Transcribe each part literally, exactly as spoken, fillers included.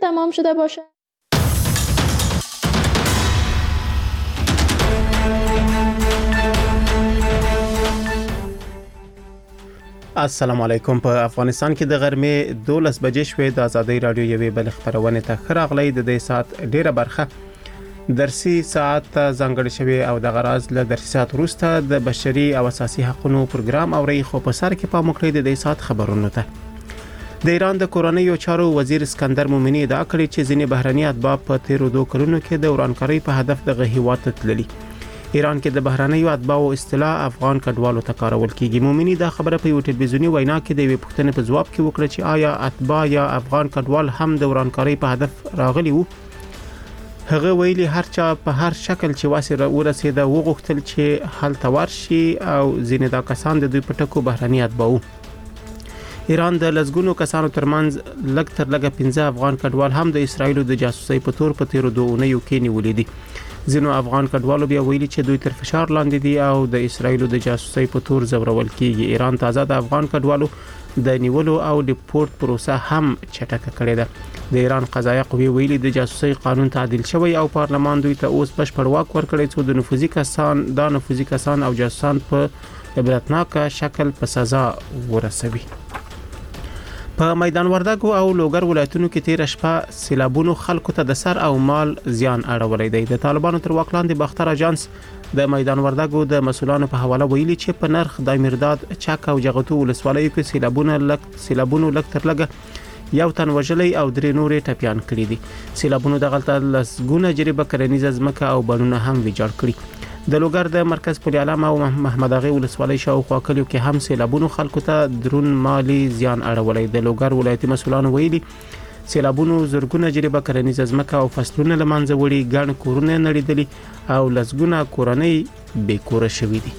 تمام شده باشد. السلام علیکم. په افغانستان کې د غرمې دولس بجې شوې. د آزادۍ رادیو یوې بل خبرونه ته خراغلی د دې سات ډیره برخه درسي ساعت ځانګړی شوی او د غراز له درسي ساعت وروسته د بشري او اساسي حقوقو پروګرام او ری خو په سر کې په مکړې د دې سات خبرونه ته د ایران د کورنیو چارو وزیر اسکندر مومنی دا کړی چې ځینې بهرني اتباع په تیرو دوه کلونو کې د ورانکاري په هدف د غهیوات تللی. ایران کې د بهرنیو اتباعو اصطلاح افغان کډوالو ته کارول کیږي. مومنی دا خبره په یو ټلویزیونی وینا کې د وی پښتنې په جواب کې وکړه چې آیا اتباع یا افغان کډوال هم د ورانکاري په هدف راغلي وو. هغه ویلي هر چا په هر شکل چې واسره ورسېده وغوښتل چې حل تور شي او ځینې دا کسان د دوی په ټکو بهرني اتباعو. ایران د لزګونو کسانو ترمنځ لږ تر لږه پنځه افغان کډوال هم د اسرایل د جاسوسي په تور په تیرو دوه اونیو کې نیولې دي. ځینو افغان کډوالو بیا ویلي چې دوی تر فشار لاندې دي او د اسرایل د جاسوسي په تور زورول کیږي. ایران تازه د افغان کډوالو د نیولو او ډیپورت پروسه هم چټکه کړې ده. د ایران قضایه قوه ویلي د جاسوسي قانون تعدیل شوی او پارلمان دوی ته اوس بشپړ واک ورکړی چې د نفوذي کسان د نفوذي کسان او جاسوسان په عبرتناک شکل په سزا ورسوي. په میدان وردګو او لوګر ولایتونو کې تیر شپه سیلابونو خلکو ته د سر او مال زیان اړولې دی. د طالبانو تر واک لاندې باختر اجانس د میدان وردګو د مسولانو په حواله ویلي چې په نرخ د میرداد چک او جغتو ولسوالیو کې سیلابونه لک سیلابونو لک تر لګه یو تن وژلې او درې نورې ټپيان کړي دي. سیلابونو د غلطه لسګونه جریبه کرنیزه ځمکه او بنونه هم ویجاړ کړي. د لوګر د مرکز پلی علم او محمد اغه ولسوالۍ شاوخوا کلیو کې هم سیلابونو خلکو ته درون مالی زیان اړولې. د لوګر ولایتي مسولانو ویلي سیلابونو زرګونه جریبه کرنیزه ځمکه او فصلونه لمنځه وړي، ګڼ کورونه نړیدلي او لسګونه کورنۍ بې کوره شوي دي.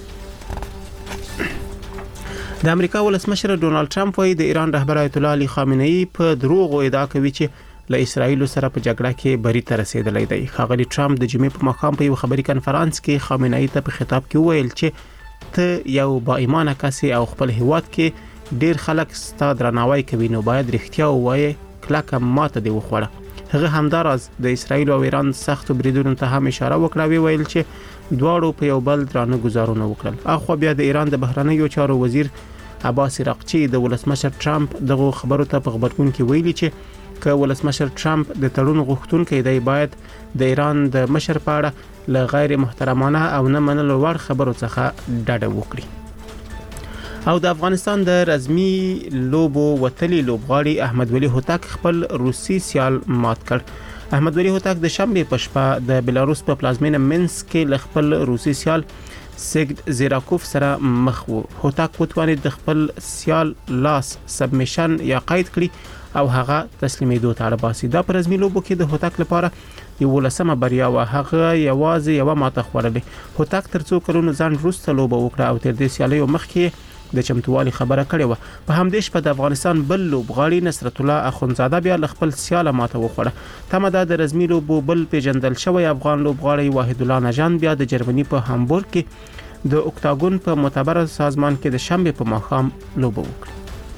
د امریکا ولسمشر ډونالد ټرمپ وايي د ایران رهبر آیت الله علي خامنه‌ای په دروغ ادعا کوي چې له اسرایل سره په جګړه کې بری ته رسیدلی دی. ښاغلي ټرمپ د جمعې په ماښام په یو خبري کانفرنس کې خامنه‌ای ته په خطاب کې وویل چې ته یو با ایمانه کس او خپل هیواد کې ډیر خلک ستاسو درناوی کوي، نو باید رښتیا ووایې، کلکه ماته دی وخوړه. هغه همدارز د اسرایل او ایران سخت بریدونو ته هم اشاره وکړه، ویل چې دواړو په یو بل درانه گزارونه وکړل. اخو بیا د ایران د بهرنیو چارو وزیر عباس عراقچی د ولسمشر ټرمپ دغه خبرو ته په خبرګون کې ویلي چې که ولسمشر ټرمپ د تړون غوښتونکي دی باید د ایران د مشر په اړه له غیر محترمانه او نه منلو وړ خبرو څخه ډډه وکړي. او د افغانستان د رزمي لوبو وتلي لوبغاړي احمد ولی هوتک خپل روسي سیال مات کړ. احمد ولی هوتک د شنبه په شپه د بلاروس په پلازمینه مینسک کې ل خپل روسي سیال سیګد زیراکوف سره مخ وو. هوتک وتوانید د خپل سیال لاس سبمیشن یا قید کړي او هغه تسلیمېدو ته اړ باسي. دا پر رزمي لوبو کې د هوتک لپاره یو لسمه بریا و. هغه یوازې یو ماته خوړلې. هوتک تر څو کلونو ځان وروسته لوبه وکړه او تر دې سیالي مخکې د چمتووالي خبره کړې و. په همدې شپه د افغانستان بل لوبغاړي نصرت الله اخونزاده بیا ل خپل سیاله ماته وخوړه. تمه ده د رزمي لوبو بل پیژندل شوی افغان لوبغاړي واحد الله نژان بیا د جرمني په هامبورګ کې د اوکتاګون په معتبر سازمان کې د شنبه په ماښام لوبه وکړه.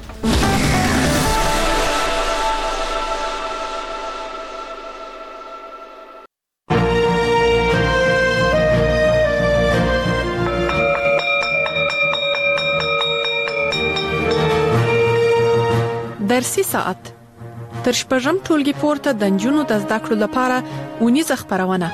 درسي ساعت تر شپږم ټولګي پورته د نجونو د زده کړو لپاره اونیزه خبرونه.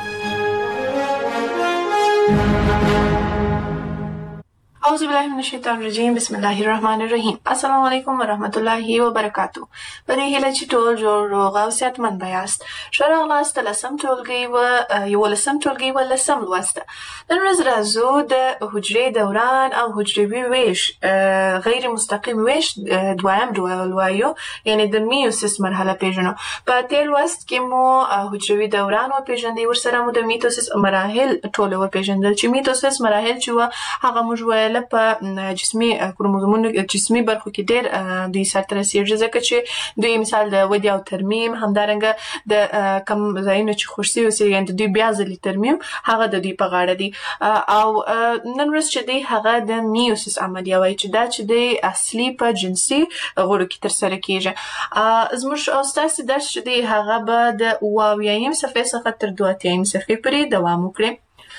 اعوذ بالله من الشیطان الرجیم، بسم الله الرحمن الرحیم. السلام علیکم ورحمت الله وبرکاتو. په دې هیله چې ټول جوړ روغ او صحتمند یاست. ښه راغلاست لسم ټولګي و یو لسم ټولګي و لسم لوسته. نن ورځ راځو د حجرې دوران او حجروي ویش غیر مستقیم ویش دویم ډول وایو، یعنی د میوسیس مرحله پیژنو. په تیر لوست کې مو حجروي دوران او پیژندې، ورسره مو د میتوسیس مراحل ټول او پیژندل. چې میتوسیس مراحل چې هغه موږ ویل په جسمي کروموزومونو جسمي برخو کې ډېر دوی سره رسیږي، ځکه چې دوی مثال د ودې او ترمیم، همدارنګه د کم ځایونه چې خوشي اوسېږي د دوی بیا ځلې ترمیم هغه د دوی په غاړه دی. او نن ورځ چې دی هغه د میوسس عملیه وایي چې دا چې دی اصلي په جنسي غړو کې ترسره کیږي. زموږ او ستاسو درس چې دی هغه به د اووه اویایم صفحې څخه تر دوه اتیایم صفحې پورې دوام وکړي.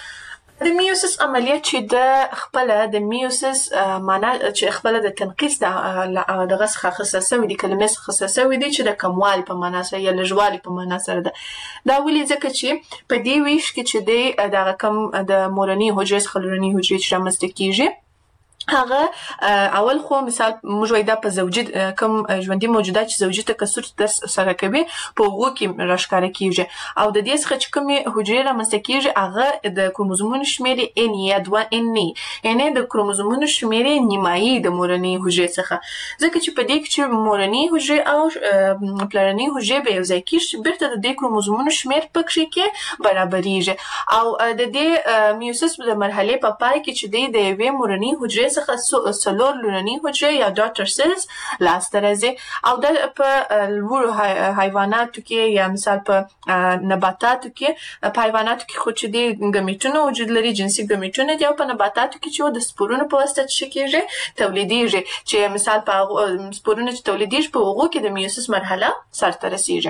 د میوسس عملیه چې د خپل د میوسس معنا چې خپل د تنقیص د دغه څخه خصه شوی دی کلمې څخه خصه شوی دی چې د کموال په معنا سره یا لږوالي په معنا سره ده. دا ولې ځکه چې په دې ویش کې چې دی دغه کم د مورني حجرې څخه لورني حجرې چې رامنځته کیږي هغه اول خو مثال موږ وایو دا په زوجي کوم ژوندۍ موجودات چې زوجي تکثر سره کوي په هغو کې راښکاره کیږي او د دې څخه چې کومې حجرې رامنځته کیږي هغه د کروموزومونو شمېر ان یا دوه ان یعنې د کروموزومونو شمېر نیمایي د مورنۍ حجرې څخه ځکه چې په دې کې چې مورنۍ حجرې او پلرنۍ حجرې به یو ځای کیږي بیرته د دې کروموزومونو شمېر پکې کې برابرېږي او د دې میوسس د مرحلې په پای کې چې د یوې مورنۍ حجرې څخه څلور لورنۍ حجرې یا ډاټر سیلز لاسته راځي او دا په لوړو حیواناتو کې یا مثال په نباتاتو کې په حیواناتو کې خو چې د ګمیټونو وجود لري جنسي ګمیټونه دي او په نباتاتو کې چې د سپورونو په واسطه چې کېږي تولیدېږي چې مثال په سپورونو چې تولیدېږي په هغو کې د میوسس مرحله سرته رسیږي.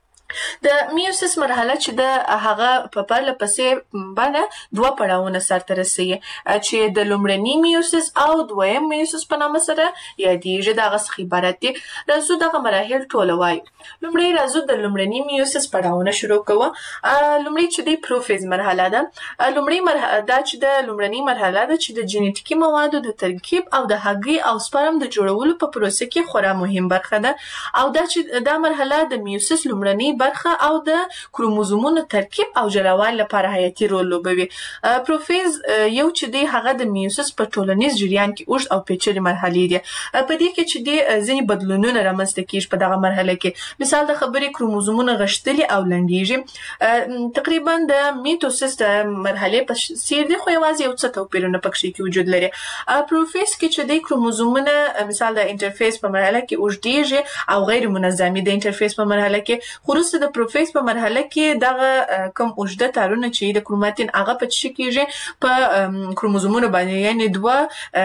د میوسس مرحله چې د هغه په پرله پسې باندې دوه پړاوونه سرته رسیږي چې د لومړني میوسس او دویم میوسس په نامه سره یادېږي. دغه څخه عبارت دي. راځو دغه مراحل ټول وایو. لومړی راځو د لومړني میوسس پړاوونه شروع کوو. لومړی چې دی پروفیز مرحله ده. لومړی مرحله دا چې د لومړني مرحله ده چې د جینیټیکي موادو د ترکیب او د هګۍ او سپرم د جوړولو په پروسه کې خورا مهم برخه ده او دا چې دا مرحله د میوسس لومړني برخه او د کروموزومونو ترکیب او جلاوالي لپاره حیاتي رول لوبوي. پروفیز یو چې دی هغه د میوسس په ټولنیز جریان کې اوږد او پیچلې مرحلې دي. په دې کې چې دی ځینې بدلونونه رامنځته کیږي په دغه مرحله کې. مثال د خبرې کروموزومونه غښتلي او لنډیږي. تقریبا د میټوسس د مرحلې په څیر دي خو یوازې یو څه توپیرونه پکې کې وجود لري. پروفیز کې چې دی کروموزومونه مثال د انټرفیس په مرحله کې اوږدیږي او غیر منظمي د انټرفیس په مرحله کې خو وروسته د پروفیز په مرحله کې دغه کم اوږده تارونه چې د کروماتین هغه په څه کېږي په کروموزومونو باندې یعنې دوه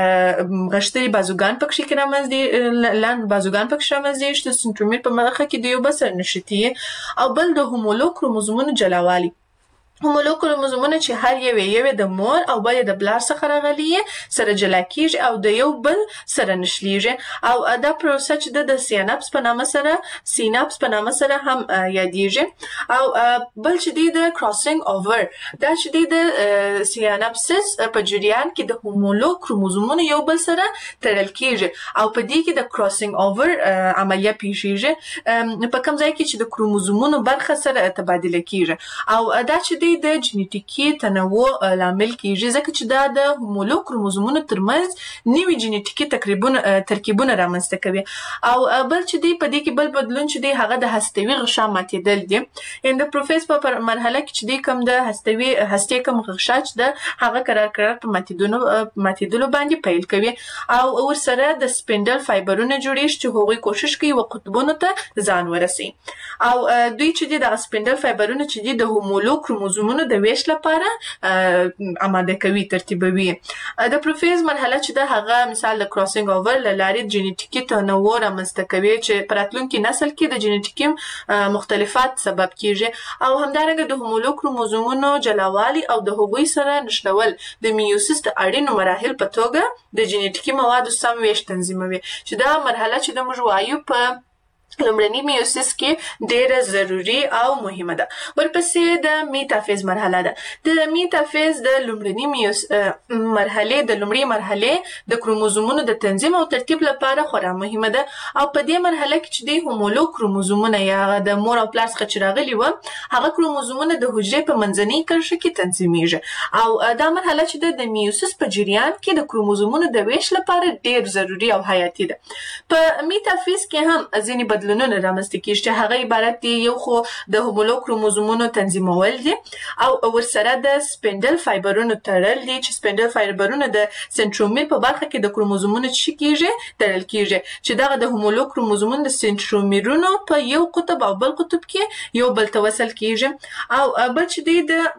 غښتلي بازوګان پکې کې رامنځته لاندې بازوګان پکې رامنځته چې د سنترومیر په مخه کې د یو بل سره نښتي او بل د هومولوګ کروموزومونو جلاوالي. هومولوګ کروموزومونه چې هر یو یو د مور او بل د بلار څخه راغلي سره جلا کیږي او د یو بل سره نښلیږي او دا پروسه چې د سیناپس په نامه سره سیناپس په نامه سره هم یادېږي او بل چې دی د کراسینګ اوور دا چې دی د سیناپسس په جریان کې د هومولوګ کروموزومونو یو بل سره تړل کیږي او په دې کې د کراسینګ اوور عملیه پیښیږي په کوم ځای کې چې د کروموزومونو برخه سره تبادله کیږي او دا چې د جینیټیکي تنوع لامل کیږي ځکه چې دا د هومولوګ کروموزومونو ترمنځ نوي جینیټیکي ترکیبونه رامنځته کوي او بل چې دی په دې کې بل بدلون چې دی هغه د هستوي غشا ماتېدل دي. ان د پروفیز په مرحله کې چې دی کوم د هستوي هستې کوم غشا چې ده هغه قرار قرار په ماتېدلو ماتېدلو باندې پیل کوي او ورسره د سپینډل فایبرونه جوړیږي چې هغوی کوشش کوي و قطبونو ته ځان ورسي او دوی چې دی د سپینډل فایبرونه چې دی د هومولوګ کروموزومونو د ویش لپاره آماده کوي ترتیبوي. د پروفیز مرحله چې ده هغه مثال د کراسینګ اوور له لارې جینیټیکي تنوع رامنځته کوي چې په راتلونکي نسل کې د جینیټیکي مختلفات سبب کیږي او همدارنګه د هومولوګ کروموزومونو جلاوالي او د هغوی سره نښلول د میوسس د اړینو مراحل په توګه د جینیټیکي موادو سم ویش تنظیموي چې دا مرحله چې د موږ وایو په لومړني میوسس کې ډېره ضروري او مهمه ده. ورپسې د میټافیز مرحله ده. د میټافیز د لومړني میوس مرحله د لومړۍ مرحله د کروموزومونو د تنظیم او ترتیب لپاره خورا مهمه ده او په دې مرحله کې چې د هومولوګ کروموزومونه یا د مور او پلار څخه چې راغلي و هغه کروموزومونه د حجرې په منځنۍ کرښه کې تنظیمیږي او دا مرحله چې د میوسس په جریان کې د کروموزومونو د ویش لپاره ډېر ضروري او حیاتي ده. په میټافیز کې هم ځینې بدلونونه رامنځته کیږي چې هغه عبارت دي یو خو د هومولوګ کروموزومونو تنظیمول دي او ورسره د سپینډل فایبرونو تړل دي چې سپینډل فایبرونه د سنټرومیر په برخه کې د کروموزومونو چې کیږي تړل کیږي چې دغه د هومولوګ کروموزومونو د سنټرومیرونو په یو قطب او بل قطب کې یو بل ته وصل کیږي او بل چې دی د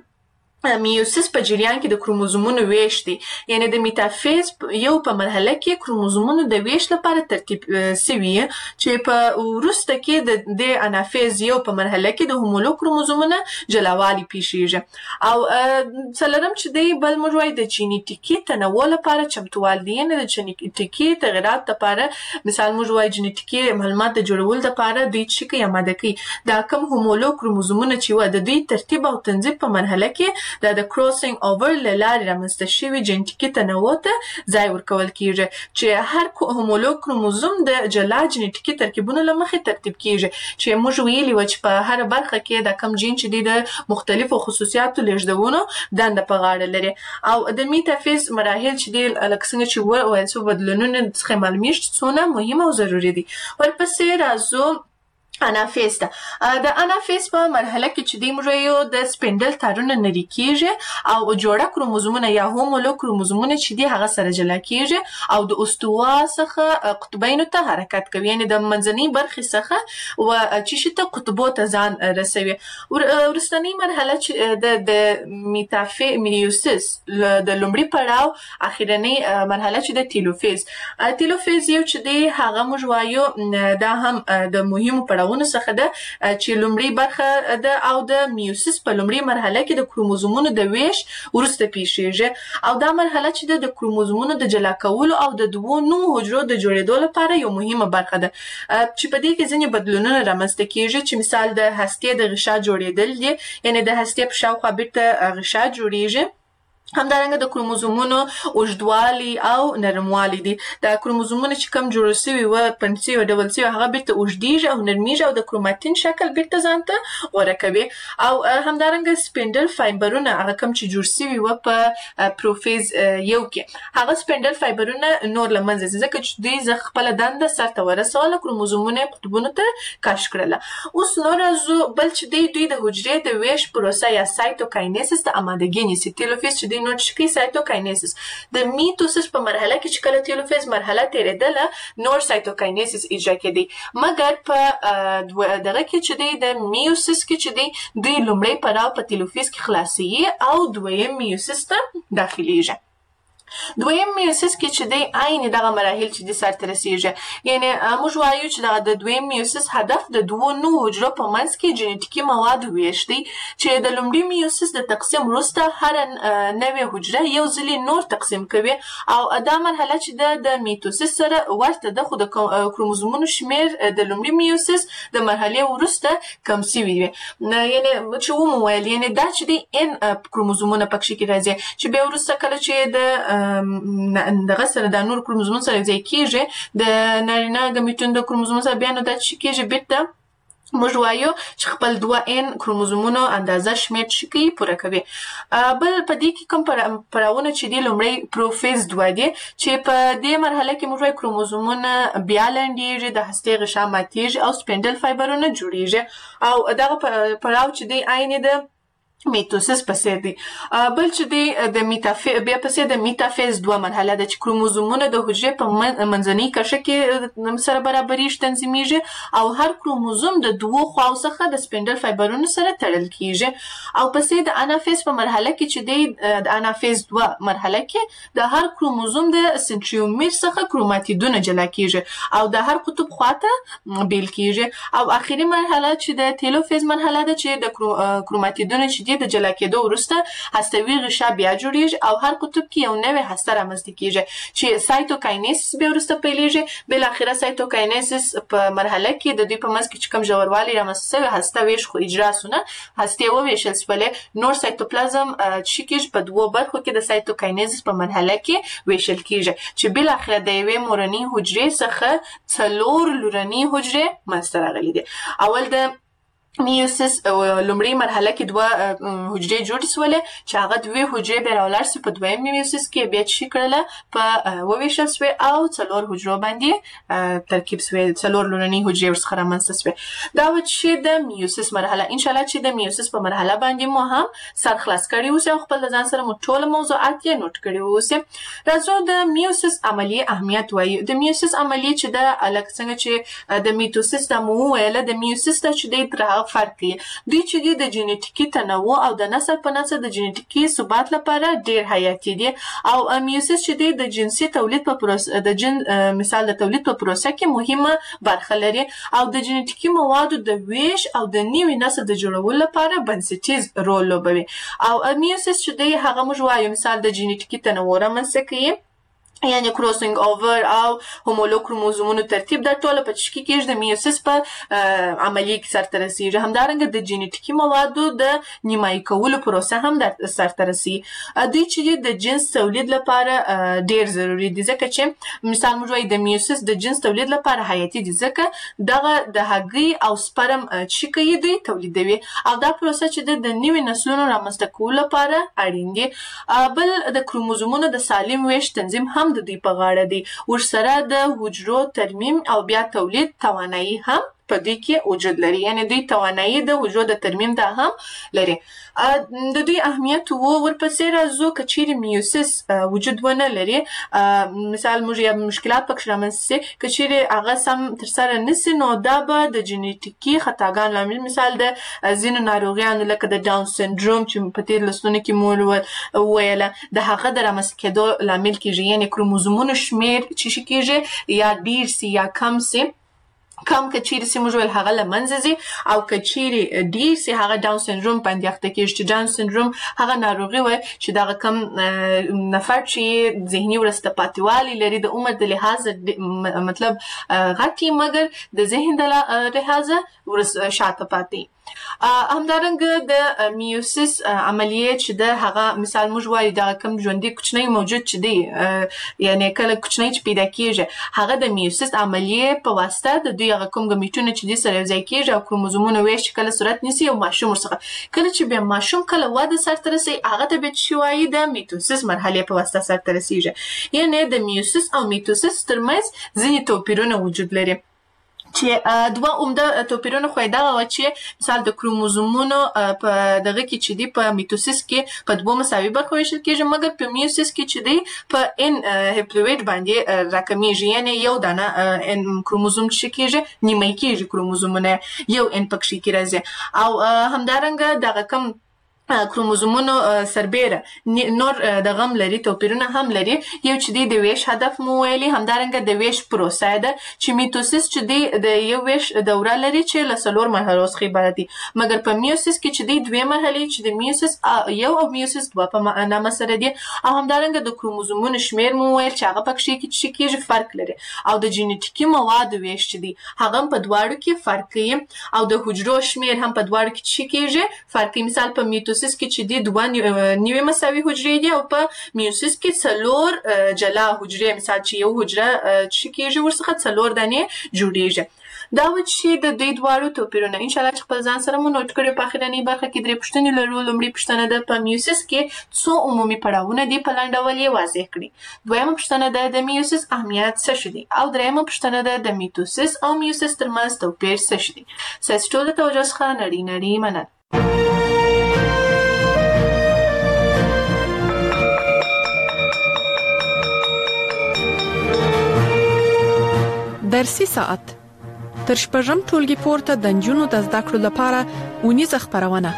میوسیس په جریان کې د کروموزومونو ویش دي یعنی د میتافیز یو په مرحله کې کروموزومونو د ویش لپاره ترتیب سوي چې په وروسته کې د د انافیز یو په مرحله کې د هومولوګ کروموزومونو جلاوالي پیښیږي او څلورم چې دی بل موږ وایو د جینیټیکي تنوع لپاره چمتووال دي یعنی د جینیټیکي تغیرات لپاره مثال موږ وایو جینیټیکي معلومات د جوړولو لپاره دوی چې کوي آماده کوي دا کوم هومولوګ کروموزومونه چې و د دوی ترتیب او تنظیم په مرحله کې دا د کروسینګ اوور لاره رامنځته شوی جینټیکي تنوع ته ځای ورکول کیږي چې هر هومولوګ کروموزوم د جلا جینټیکي ترکیبونو له مخې ترتیب کیږي چې موږ ویلي و چې په هر برخه کې د کم جین چې د مختلفو خصوصیاتو لیږدونو دنده په غاړه لري او د میتافیز مراحل چې د لکه څنګه چې وایي څو بدلونونه څخه معلومیږي څونه مهمه او ضروري دي ورپسې راځو انافیز ته د انافیز په مرحله کې چې دی موږ یو د سپینډل تارونه نری کیږي او جوړه کروموزومونه یا هومولوګ کروموزومونه چې دی هغه سره جلا کیږي او د استوا څخه قطبینو ته حرکت کوي یعنی د منځنۍ برخې څخه و چې شته قطبو ته ځان رسوي ورستنی مرحله چې د د میتافی میوسیس د لومړي پړاو اخیرنی مرحله چې د تیلوفیز تیلوفیز یو چې دی هغه موږ وایو دا هم د مهمو پړاو ونه څخه ده چې لومړی برخه ده او د میوسیس په لومړی مرحله کې د کروموزومونو د ویش ورسته پیښیږي او دا مرحله چې د کروموزومونو د جلا کولو او د دوو نوو حجرو د جوړېدو لپاره یو مهمه برخه ده چې په دې کې ځینې بدلونونه رامنځته کیږي چې مثال د هستې د غشا جوړېدل دي یعنی د هستې په شاوخوا بیرته غشا جوړیږي همدارنګه د کروموزومونو اوږدوالي او نرموالي دي د کروموزومونو چې کم جوړ شوي و پنسي او ډبل سي هغه بیرته اوږدیږي او نرمیږي او د کروماتین شکل بیرته ځان ته غوره کوي او همدارنګه سپینډل فایبرونه هغه کم چې جوړ شوي و په پروفیز یو کې هغه سپینډل فایبرونه نور له منځه ځي ځکه چې دوی ز خپله دنده سرته ورسوله کروموزومونه یې قطبونو ته کش کړله اوس نو راځو بل چې دی دوی د حجرې د ویش پروسه یا سایتوکاینیسس ته امادګي نیسي تیلوفیز چې نو چې کوي سایتوکاینیسس د میټوسس په مرحله کې چې کله تیلوفیز مرحله تیریدله نور سایتوکاینیسس اجرا کېدی مګر په دغه کې چې دی د میوسس کې چې دی دوی لومړی پړاو په تیلوفیز کې خلاصي او دویم میوسس ته داخليږي دویم میوسس کې چې دی عین دغه مراحل چې د سرته رسیږي یعنی موږ وایو چې دغه د دویم میوسس هدف د دوو نوو حجرو په منځ کې جینیټیکي مواد ویش دی چې د لومړي میوسس د تقسیم وروسته هر نوې حجره یو ځلې نور تقسیم کوي او دا مرحله چې د د میټوسس سره ورته ده خو د کروموزومونو شمیر د لومړي میوسس د مرحلې وروسته کم شوی وي یعنی چې ومو ویل یعنی دا چې دی ان کروموزومونه پکې کې راځي چې به وروسته کله چې د دغه سره د نور کروموزومونو سره ځای کیږي د نارینه ګمیټون د کروموزوم سره بیا نو دا چې کیږي بیرته موږ وایو چې خپل دوه ان کروموزومونو اندازه شمیر چې کوي پوره کوي بل په دې کې کوم پړاوونه چې دی لومړی پروفیز دوه دي چې په دې مرحله کې موږ وایو کروموزومونه بیا لنډیږي د هستې غشا ماتیږي او سپینډل فایبرونه جوړیږي او دغه پړاو چې دی عین د میټوسس پسې دی بل چې دی د میټافیز بیا پسې د میټافیز دوه مرحله ده چې کروموزومونه د حجرې په منځنۍ کرښه کې سره برابرېږي تنظیمیږي او هر کروموزوم د دوو خواو څخه د سپینډل فایبرونو سره تړل کیږي او پسې د انافیز په مرحله کې چې دی د انافیز دوه مرحله کې د هر کروموزوم د سنټریومیر څخه کروماتیدونه جلا کیږي او د هر قطب خواته بیل کیږي او اخیری مرحله چې د تیلوفیز مرحله ده چې د کروماتیدونه چې د جلا کېدو وروسته هستوي غشا بیا جوړیږي او هر قطب کې یو نوې هسته رامنځته کیږي چې سایتوکاینیسس بیا وروسته پیلېږي بل اخره سایتوکاینیسس په مرحله کې د دوی په منځ کې چې کوم ژوروالی رامنځته شوی هسته ویش خو اجرا سونه هستې وویشل شولې نور سایتوپلازم چې کېږي په دوو برخو کې د سایتوکاینیسس په مرحله کې ویشل کیږي چې بل اخره د یوې مورنۍ حجرې څخه څلور لورنۍ حجرې منځته راغلي دي اول د میوسس لومړی مرحله کې دوه حجرې جوړې سولې چې هغه دوه حجرې به راولار سي په دویم میوسس کې بیا چې کړله په وویشل سوی او څلور حجرو باندې ترکیب سوی څلور لورنۍ حجرې ورڅخه رامنځته سوی دا و چې د میوسس مرحله ان شاء الله چې د میوسس په مرحله باندې مو هم سر خلاص کړی اوسه او خپل ځان سره مو ټول موضوعات یې نوٹ کړی اوسه راځو د میوسس عملیه اهمیت وایي د میوسس عملیه چې د الګ څنګه چې د میټوسس د مو ویل د میوسس ته چې د درغه فرق دی دوی چې د جینټیکي تنوع او د نسل په نسل د جینټیکي ثبات لپاره ډیر حیاتي دي او میوسس چې د جنسي تولید په پروسه د جن مثال د تولید په پروسه کې مهمه برخه لري او د جینټیکي موادو د ویش او د نوي نسل د جوړولو لپاره بنسټیز رول لوبوي او میوسس چې د هغه موږ وایو مثال د جینټیکي تنوع رامنځته کوي یعنی کروسینګ اوور او هومولوګ کروموزومونو ترتیب د ټوله په تشکیل کې د میوسس په عملیه کې سرته رسیږي همدارنګه د جینټیکي موادو د نیمایي کولو پروسه هم د سرته رسیږي دوی چې د جنس تولید لپاره ډیر ضروری دي ځکه چې مثال موږ وایو د میوسس د جنس تولید لپاره حیاتي دي ځکه دغه د هګۍ او سپرم چې کوي دوی تولیدوي او دا پروسه چې د نوي نسلونو رامنځته کولو لپاره اړین دي بل د کروموزومونو د سالم ویش تنظیم هم د دوی په غاړه دی ورسره د حجرو ترمیم او بیا تولید توانایي هم په دې کې وجود لري یعنی دوی توانایي د حجرو د ترمیم دا هم لري د دوی اهمیت وو ورپسې راځو که چیرې میوسس وجود ونه لري مثال موږ یا مشکلات پکې رامنځته سي که چیرې هغه سم ترسره نسي نو دا به د جینټیکي خطاګانو لامل مثال د ځینو ناروغیانو لکه د ډاون سنډروم چې په تیر لسلونو کې مو وویله د هغه د رامنځته کېدو لامل کېږي یعنی کروموزومونو شمیر چې شي کېږي یا ډیر سي یا کم سي کم که چیرې سي موږ ویل هغه له منځه ځي او که چیرې ډیر سي هغه ډاون سنډروم باندې اخته کېږي چې ډاون سنډروم هغه ناروغي وایي چې دغه کم نفر چې ذهني وروسته پاتې لري د عمر د لحاظه مطلب غټي مګر د ذهن د لحاظه ورسته شاته پاتې همدارنګه د میوسس عملیه چې د هغه مثال موږ وایو دا کوم ژوندۍ کوچنی موجود چې دی یعنی کله کوچنی چې پیدا کیږي هغه د میوسس عملیه په واسطه د دوی هغه کوم ګمیټونه چې د سره ځای کیږي او کروموزومونه ویش کله صورت نیسي او ماشوم ورڅخه کله چې به ماشوم کله واده سره رسي هغه ته به شوي د میټوسس مرحله په واسطه سره رسیږي یعنی د میوسس او میټوسس ترمنځ ځینې توپیرونه وجود لري چې دوه عمده توپیرونه خو دا و چې مثال د کروموزومونو په دغه کې چې دی په میټوسس کې په دوه مساوي برخو ویشل کېږي مګر په میوسس کې چې دی په ان هپلوئید باندې راکمیږي یعنی یو دانه ان کروموزوم چې کېږي نیمه کېږي کروموزومونه یو ان پکې کې راځي او همدارنګه دغه کم کروموزومونو سربېره نور د غم لري توپیرونه هم لري یو چې دی د ویش هدف مو ویلي همدارنګه د ویش پروسه ده چې میټوسس چې دی د یو ویش دوره لري چې له څلور مرحلو څخه عبارت دي مګر په میوسس کې چې دی دوه مرحلې چې د میوسس یو او میوسس دوه په نامه سره دي او همدارنګه د کروموزومونو شمیر مو ویل چې هغه پکې کې چې کېږي فرق لري او د جینټیکي موادو ویش چې دی هغه په دواړو کې فرق کوي او د حجرو شمیر هم په دواړو کې چې کېږي فرق مثال په میټوسس کې چې دی دوه نیوي مساوي حجرې دي او په میوسس کې څلور جلا حجرې مثال چې یو حجره چې کېږي ورڅخه څلور دانې جوړیږي دا و چې د دوی دواړو توپیرونه ان شاء الله چې خپل ځان سره مو نوٹ کړئ په اخرنۍ برخه کې درې پوښتنې لرو لومړی پوښتنه ده په میوسس کې څو عمومي پړاوونه دي په لنډ ډول یې واضح کړئ دویمه پوښتنه ده د میوسس اهمیت څه شی دی او دریمه پوښتنه ده د میټوسس او میوسس ترمنځ توپیر څه شی دی ستاسو ټول توجه څخه نړۍ نړۍ مننه درسي ساعت تر شپږم ټولګي پورته د نجونو د زده کړو لپاره اونیزه خبرونه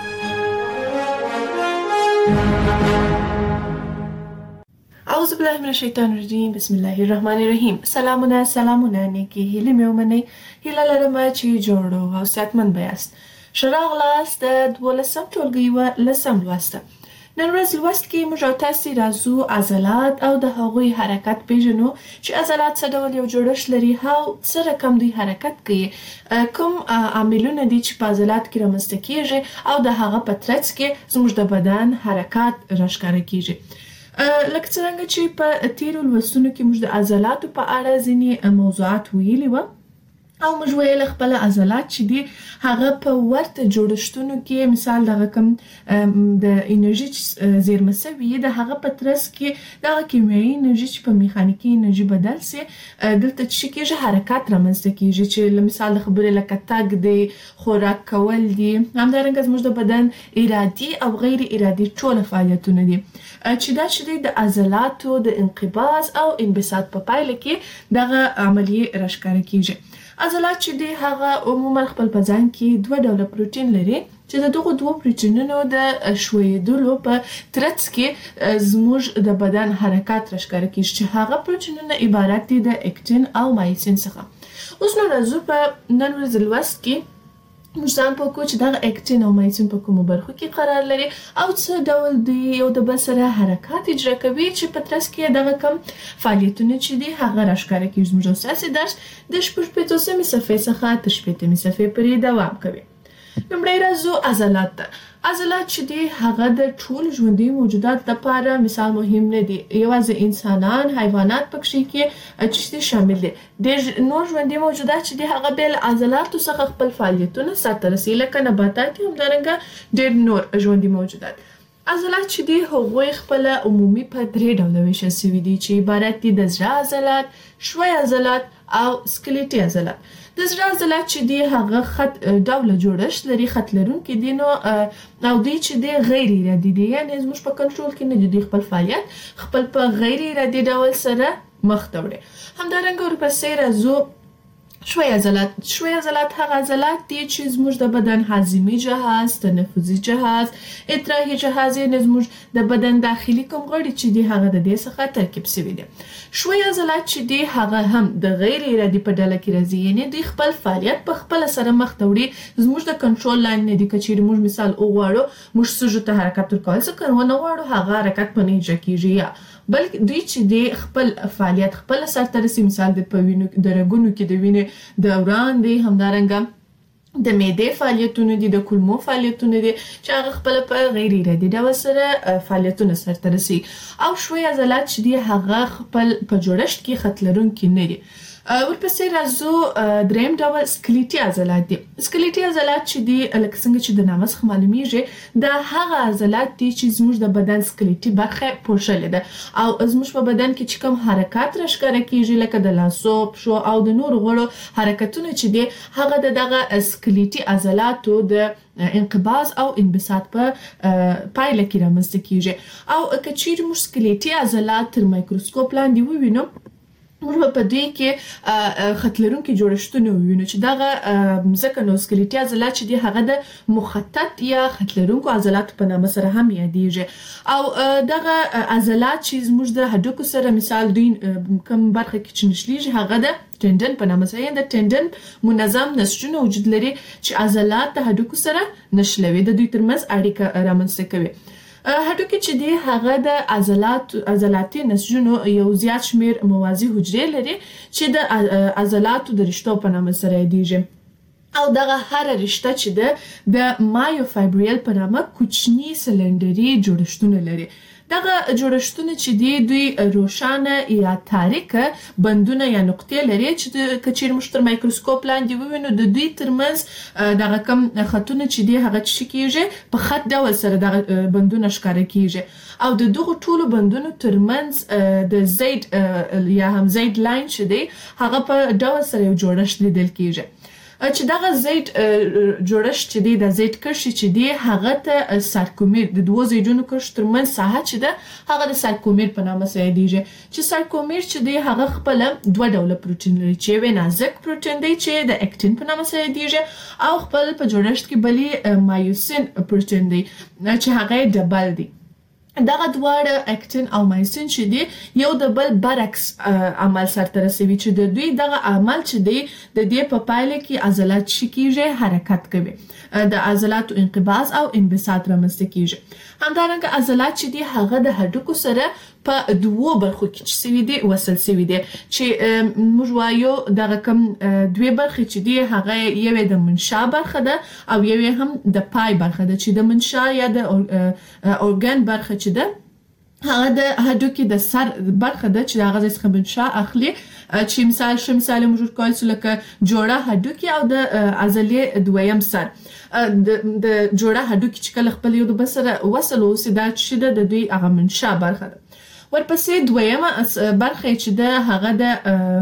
اعوذ بالله من الشیطان الرجیم بسم الله الرحمن الرحیم سلامونه سلامونه نیکی هیله مې ومنئ هیله لرم چې جوړو او صحتمند بیاست ښه راغلاست د دولسم ټولګي و لسم لوسته نن ورځ لوست کې موږ تاسو راځو عضلات او د هغوی حرکت پیژنو چې عضلات څه ډول یو جوړښت لري او څه رقم دوی حرکت کوي کوم عاملونه دي چې په عضلات کې رامنځته کیږي او د هغه په ترڅ کې زموږ د بدن حرکات راښکاره کیږي لکه څنګه چې په تیرو لوستونو کې موږ د عضلاتو په اړه ځینې موضوعات ویلي و او موږ ویل خپل عضلات چې دي هغه په ورته جوړښتونو کې مثال دغه کوم د انرژي زیرمه سوي د هغه په ترڅ کې دغه کیمیاوي انرژي چې په میخانیکي انرژي بدل سي دلته چې کېږي حرکت رامنځته کېږي چې مثال د خبرې لکه تګ دی خوراک کول دي همدارنګه زموږ د بدن ارادي او غیر ارادي ټول فعالیتونه دي چې دا چې د عضلاتو د انقباض او انبساط په پایله کې دغه عملیه راښکاره کېږي. عضلات چې دی هغه عموما خپل په ځان کې دوه ډوله پروتین لري چې د دغو دوه پروتینونو د ښویېدلو په ترڅ کې زموږ د بدن حرکات راښکاره کېږي چې هغه پروتینونه عبارت دي د اکټین او مایسین څخه. اوس نو راځو په نن ورځ لوست کې موږ ځان پوه کړو چې دغه اکټین او مایسین په کومو برخو کې قرار لري او څه ډول دوی یو د بل سره حرکات اجرا کوي چې په ترڅ کې دغه کم فعالیتونه چې دي هغه راښکاره کېږي. زموږ ستاسې درس د شپږ پنځوسمې صفحې څخه تر شپېتمې صفحې پورې دوام کوي. لومړی راځو عضلات ته. عضلات چې دي هغه د ټول ژوندي موجودات لپاره مثال مهم نه دي، یوازې انسانان حیوانات پکې کې چې شامل دي. ډېر نور ژوندي موجودات چې دي هغه بل عضلاتو څخه خپل فعالیتونه سرته رسوي لکه نباتات همدارنګه ډېر نور ژوندي موجودات. عضلات چې دي هغوی خپل عمومي په درې ډوله ویشل سوي دي چې عبارت دي د زړه عضلات، ښوی عضلات او سکلیټي عضلات. د زړه عضلات چې دي هغه خط ډوله جوړښت لري، خط لرونکي دي نو او دوی چې دي غیر ارادي دي، یعنې زموږ په کنټرول کې نه دي. دوی خپل فعالیت خپل په غیر ارادي ډول سره مخ ته وړي. همدارنګه ورپسې راځو ښوی عضلات. ښوی عضلات هغه عضلات دي چې زموږ د بدن هاضمي جهاز، تنفسي جهاز، ادراحي جهاز یعنې زموږ د بدن داخلي کوم غړي چې دي هغه د دې څخه ترکیب سوي دي. ښوی عضلات چې دي هغه هم د غیر ارادي په ډله کې راځي، یعنې دوی خپل فعالیت په خپله سره مخ ته وړي، زموږ د کنټرول لاندې نه دي. که چیرې موږ مثال وغواړو موږ سږو ته حرکت ورکول څه که ونه غواړو هغه حرکت په نه اجرا کېږي، یا بلکې دوی چې دی خپل فعالیت خپل سرته رسي. مثال د په وینو د رګونو کې د وینې دوران دی، همدارنګه د معدې فعالیتونه دي، د کولمو فعالیتونه دي چې هغه خپل په غیر ارادي ډول سره فعالیتونه سرته رسي. او ښوی عضلات چې دي هغه خپل په جوړښت کې خط لرونکي نه دي. ورپسې راځو دریم ډول سکلیټي عضلات دي. سکلیټي عضلات چې دي لکه څنګه چې د نامه څخه معلومیږي دا هغه عضلات دي چې زموږ د بدن سکلیټي برخه پوښلې ده او زموږ په بدن کې چې کوم حرکات راښکاره کېږي لکه د لاسو، پښو او د نورو غړو حرکتونه چې دي هغه د دغه سکلیټي عضلاتو د انقباض او انبساط په پایله کې رامنځته کېږي. او که چیرې موږ سکلیټي عضلات تر مایکروسکوپ لاندې ووینو موږ په دوی کې خط لرونکي جوړښتونه ووینو چې دغه ځکه نو سکلیټي عضلات چې دي هغه د مخطط یا خط لرونکو عضلاتو په نامه سره هم یادیږي. او دغه عضلات چې زموږ د هډوکو سره مثال دوی کوم برخه کې چې نښلیږي هغه د ټندن په نامه سره، د ټندن منظم نسجونه وجود لري چې عضلات د هډوکو سره نښلوي، د دوی ترمنځ اړیکه رامنځته کوي. هډوکي چې دی هغه د عضلات عضلاتي نسجونو یو زیات شمیر موازي حجرې لري چې د عضلاتو د رشتو په نامه سره یادیږي. او دغه هر رشته چې ده د مایوفایبریل په نامه کوچني سلندري جوړښتونه لري. دغه جوړښتونه چې دي دوی روښانه یا تاریکه بندونه یا نقطې لري چې که چیرې موږ تر مایکروسکوپ لاندې ووینو د دوی ترمنځ دغه کم خطونه چې دي هغه څه کېږي په خط ډول سره دغه بندونه ښکاره کېږي. او د دغو ټولو بندونو ترمنځ د زید یا هم زید لاین چې دی هغه په ډول سره یو جوړښت لیدل کېږي چې دغه زید جوړښت چې دی د زید کرښې چې دی هغه ته سارکومیر د دوو زیدونو کرښو ترمنځ ساحه چې ده هغه د سارکومیر په نامه سره یادیږي. چې سارکومیر چې دی هغه خپله دوه ډوله پروټین لري چې یو نازک پروټین دی چې د اکټین په نامه سره یادیږي او خپل په جوړښت کې بلې مایوسین پروټین دی چې هغه ډبل دی. دغه دواړه اکټین او مایسین چې دي یو د بل برعکس عمل سرته رسوي چې د دوی دغه عمل چې دی د دې په پایله کې عضلات چې کېږي حرکت کوي، د عضلاتو انقباض او انبساط رامنځته کېږي. همدارنګه عضلات چې دي هغه د هډوکو سره په دوو برخو کې چې سوي دي وصل سوي دي چې موږ وایو دغه کوم دوې برخې چې دي هغه یوې د منشا برخه ده او یوې هم د پای برخه ده چې د منشا یا د اورګن برخه چې ده هغه د هډوکي د سر برخه ده چې هغه څخه منشا اخلي چې مثال شم مثال موږ کول څه لکه جوړه هډوکي او د عضلې دویم سر د د جوړه هډوکي چې کله خپل یو د بسره وصل اوسې دا چې د دوی هغه منشا برخه ده. ورپسې دویمه برخه چې د هغه د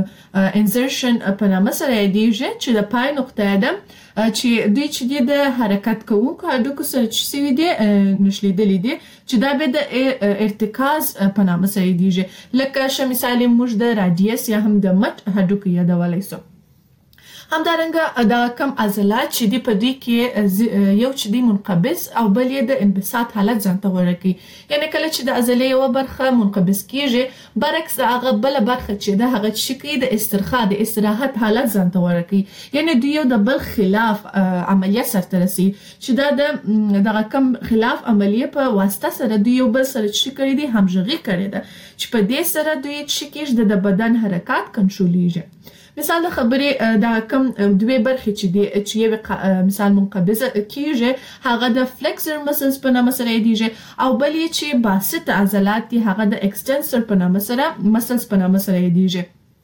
انسرشن په نامه سره یادېږي چې د پای نقطه ده چې دوی چې د حرکت کوونکو هډوکو سره چې سوي دي نشلیدلې دي چې دا به د ارتکاز په نامه سره یادېږي لکه ش مثال موږ د رادیوس یا هم د مټ هډوکو یادولای شو. همدارنګه دا کم عضلات چې دی په دې کې یو چې دی منقبض او بل یې د انبساط حالت ځان ته غوړه کوي یعنی کله چې د عضلې یو برخه منقبض کیږي برعکس هغه بل برخه چې د هغه چې کوي د استرخاء د استراحت حالت ځان ته غوړه کوي یعنی دوی یو د بل خلاف عملیه سرته رسي چې دا د دغه کم خلاف عملیه په واسطه سره دوی یو بل سره چې کړی دي همغږي کړی ده چې په دې سره دوی چې کېږي د بدن حرکت کنټرولېږي. مثال د خبرې دا کم دوه برخې چې دی چې یو مثال منقبضه کیږي هغه د فلکسر مسلز په نامه سره یادېږي او بل یې چې باسط عضلات دي هغه د ایکستنسر په نامه سره مسلز په نامه سره یادېږي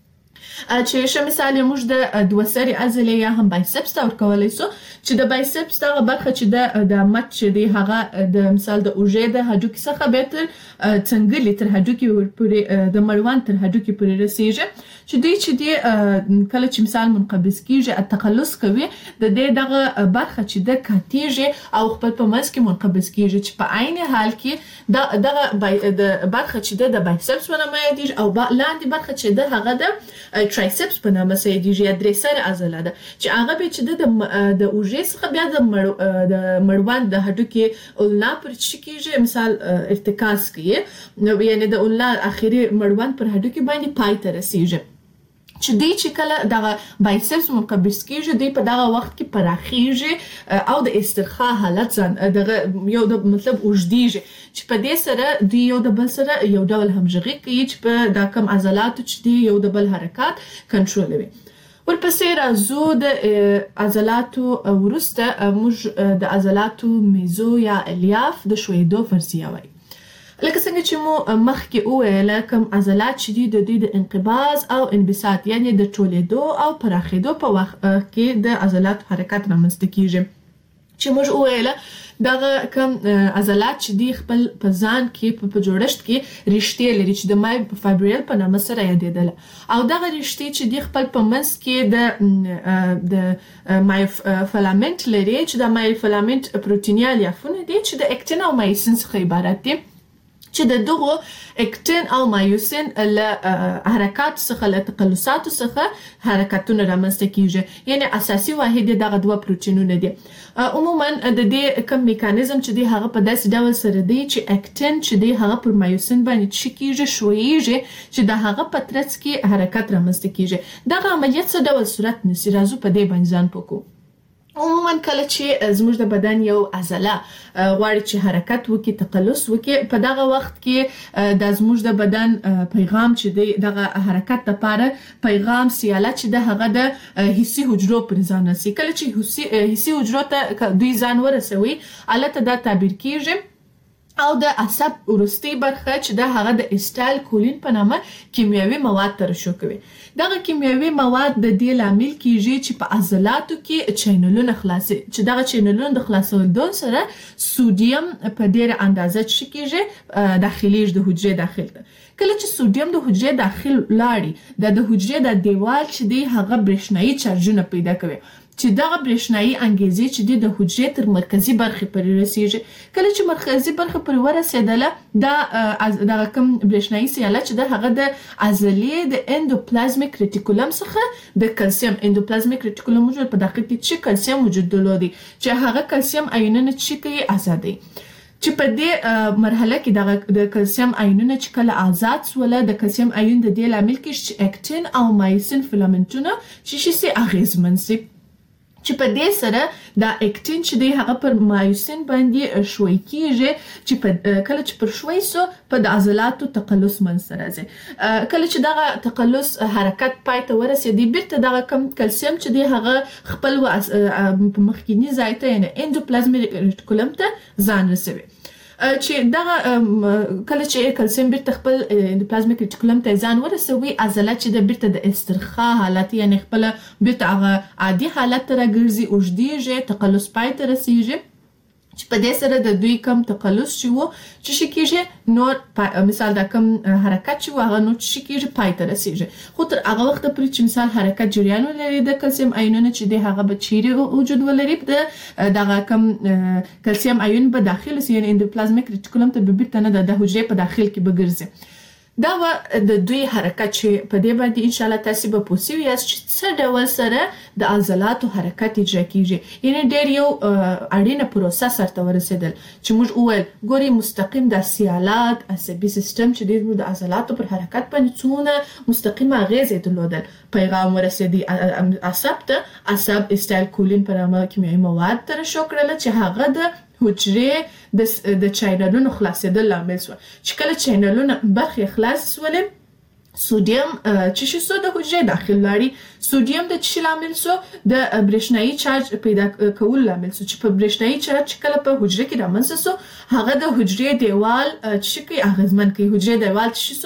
چې ش مثال موږ د دوه سری عضلې یا هم بایسپس تور کولای شو چې د بایسپس دغه برخه چې د د مټ چې دی هغه د مثال د اوژې د هډوکي څخه به تر څنګه تر هډوکي پورې د مړوند تر هډوکي پورې رسیږي چې دوی چې دی کله چې مثال منقبض کیږي تقلص کوي د دې دغه برخه چې د کاتیږي او خپل په منځ کې منقبض کیږي چې په عین حال کې د دغه د برخه چې د بایسپس په نامه یادېږي او لاندې برخه چې د هغه د ترایسپس په نامه سره یادېږي درې سره عضله ده چې هغه به چې د د اوژې څخه بیا د د مړوند د هډوکي اولنا پر چې کېږي مثال ارتکاز کوي نو یعنی د اولنا اخیری مړوند پر هډوکي باندې پای ته رسیږي چې دوی چې کله دغه بایسپس منقبض کیږي دوی په دغه وخت کې پراخیږي او د استرخاء حالت ځان دغه یو د مطلب اوږدیږي چې په دې سره دوی یو د بل سره یو ډول همغږي کوي چې په دا کم عضلات چې دی یو د بل حرکت کنټرولوي. ورپسې راځو د عضلاتو ورسته موږ د عضلاتو میزو یا الیاف د شویدو فرضیه وایي. لکه څنګه چې مو مخکې وویل کوم عضلات چې دي د دوی د انقباض او انبساط یعنی د ټولېدو او پراخېدو په وخت کې د عضلات حرکت رامنځته کیږي چې موږ وویل دغه کوم عضلات چې دی خپل په ځان کې په جوړښت کې رشتې لري چې د مای فایبرل په نامه سره یادېدل او دغه رشتې چې دی خپل په منځ کې د د مای فلامنت لري چې د مای فلامنت پروتینیا الیافونه دي چې د اکتین او مایسین څخه عبارت دي چې د دغه اکتین او مایوسین له حرکات څخه له تقلصات څخه حرکتونه رامنځته کیږي یعنی اساسي واحد دغه دوه پروتینونه دي. عموما د دې کوم میکانیزم چې دی هغه په داسې ډول سره دی چې اکتین چې دی هغه پر مایوسین باندې چې کیږي شویږي چې د هغه په ترڅ کې حرکت رامنځته کیږي. دغه عملیات څه ډول صورت نیسي راځو په دې باندې ځان پوکو. عموما کله چې زموږ د بدن یو عضله غواړي چې حرکت وکړي تقلص وکړي په دغه وخت کې د زموږ د بدن پیغام چې دغه حرکت لپاره پیغام سیاله چې د هغه د حسي حجرو پر ځان رسي کله چې حسي حجرو ته دوی ځان ورسوي البته دا تعبیر کیږي او د عصب ورستي برخه چې د هغه د اسټایل کولین په نامه کیمیاوي مواد ترشح کوي. دغه کیمیاوي مواد د دې لامل کیږي چې په عضلاتو کې چینلونه خلاصي چې دغه چینلونه د خلاصولو سره سودیم په ډیره اندازه چې کیږي داخلي د حجرې داخل ته کله چې سودیم د حجرې داخل لاړي د حجرې د دیوال چې دی هغه برېښنايي چارجونه پیدا کوي چې دغه برېښنايي انګیزې چې د حجرې تر مرکزي برخې پورې رسیږي کله چې مرکزي برخه پورې ورسېدله دا دغه کوم برېښنايي سیاله چې د هغه د عضلې د اندوپلازمیک ریټیکولم څخه د کلسیم اندوپلازمیک ریټیکولم موجود په داخل کې چې کلسیم وجود درلودي چې هغه کلسیم آیونونه چې کوي آزادي چې په دې مرحله کې د کلسیم آیونونه چې کله آزاد سول د کلسیم آیون د دې لامل کې چې اکتین او مایسین فلامنټونه چې شي اغیزمن سي چې په دې سره دا اکتین چې دی هغه پر مایوسین باندې شوي کیږي چې کله چې پر شوي سو په د عضلاتو تقلص منځته راځي کله چې دغه تقلص حرکت پای ته ورسېږي بیرته دغه کم کلسیم چې دی هغه خپل په مخکینی ځای ته یعنی اندوپلازمیک ریټیکولم ته ځان رسوي چې دا کله چې کلسیم بیرته خپل اندوپلازمیک ریټیکولم ته ځان ورسوي عضلات چې د بیرته د استرخاء حالت یعنی خپل بیرته هغه عادي حالت ته راګرځي اوږدیږي تقلص پای ته رسیږي چې په دې سره د دوی کم تقلص چې وو چې شي کېږي نور مثال دا کم حرکت چې هغه نو چې کېږي پای ته رسیږي خو تر هغه وخت پورې چې مثال حرکت جریان ولري د کلسیم آیونونه چې د هغه به چیرې وجود ولري د دغه کم کلسیم آیون په داخل سي یعنی اندوپلازمیک ریټیکولم ته به بیرته نه د حجرې په داخل کې به ګرځي دا و د دوی حرکت چې په دې باندې ان شاء الله تاسو به پوښتنه یاست چې څه ډول سره د عضلاتو حرکت اجرا کیږي یعنی ډېر یو اړینه پروسه سره ورسېدل چې موږ اول ګوري مستقیم د سیالات عصبي سیستم چې د عضلاتو پر حرکت باندې څونه مستقیمه اغیزه درلودل پیغام ورسېدي عصب ته عصب استایل کولین پر عمل کیمیاوي مواد تر شو کړل چې هغه د حجرې د د چینلونو خلاصېدل لامل شو چې کله چینلونه برخې خلاص شول سودیم چې شي سو د حجرې داخل لري سودیم د چي لامل شو د برېښنايي چارج پیدا کول لامل شو چې په برېښنايي چارج کله په حجرې کې رامنځته شو هغه د حجرې دیوال چې کوي اغیزمن کوي حجرې دیوال چې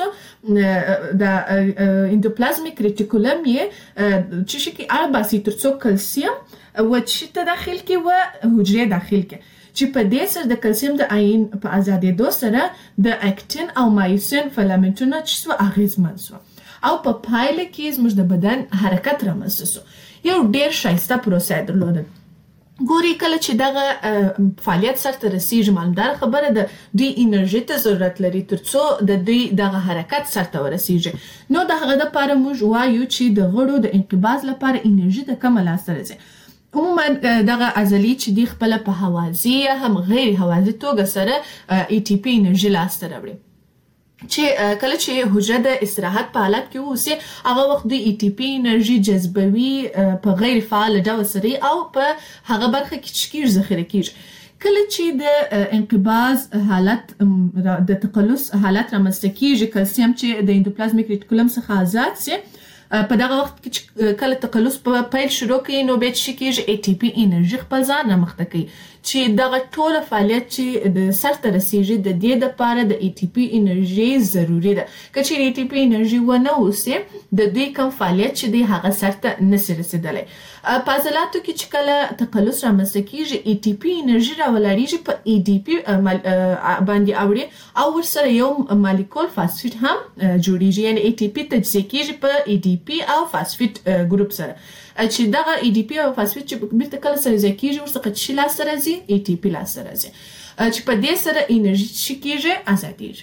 شو د اندوپلازمیک ریټیکولم یې چې شي کې ارباسي ترڅو کلسیم و چې ته داخل کې و حجرې داخل کې چې په دې سره د کلسیم د آیون په ازادېدو سره د اکټین او مایوسین فلامنټونه چې سو اغیزمن سو او په پایله کې زموږ د بدن حرکت رامنځته سو یو ډیر ښایسته پروسه درلوده ګوري کله چې دغه فعالیت سره رسیږي مالدار خبره ده دوی انرژي ته ضرورت لري ترڅو د دوی دغه حرکت سره ورسیږي نو دغه د لپاره موږ وایو چې د غړو د انقباض لپاره انرژي د کم لاسته راځي عموما دغه عضلې چې دی خپل په حوازي هم غیر حوازي توګه سره ای ټي پی انرژي لاسته راوړي چې کله چې حجره د استراحت په حالت کې اوسي هغه وخت د ای ټي پی انرژي جذبوي په غیر فعال ډول سره او په هغه برخه کې چې ذخیره کیږي کله چې د انقباض حالت د تقلص حالت رامنځته کیږي کلسیم چې د اندوپلازمیک ریټیکولم څخه آزاد سي په دغه وخت کې کله تقلص په پیل شروع کوي نو به چې کېږي ای ټي پی انرژي خپل ځان مخته کوي چې دغه ټول فعالیت چې د سر ته رسیږي د دې لپاره د ای ټي پی انرژي ضروری ده که چې ای ټي پی انرژي ونه اوسي د دې کوم فعالیت چې دی هغه سر ته نشي رسیدلی په عضلاتو کې چې کله تقلص رامنځته کېږي ای ټي پی انرژي راولاړیږي په ای ډي پی باندې اوړي او ورسره یو مالیکول فاسفیټ هم جوړیږي یعنی ای ټي پی تجزیه کېږي په ای ډي پی او فاسفیټ ګروپ سره چې دغه ای ډي پی او فاسفیټ چې بیرته کله سره ځای کېږي ورڅخه چې لاسته راځي ای ټي پی لاسته راځي چې په دې سره انرژي چې کېږي ازادېږي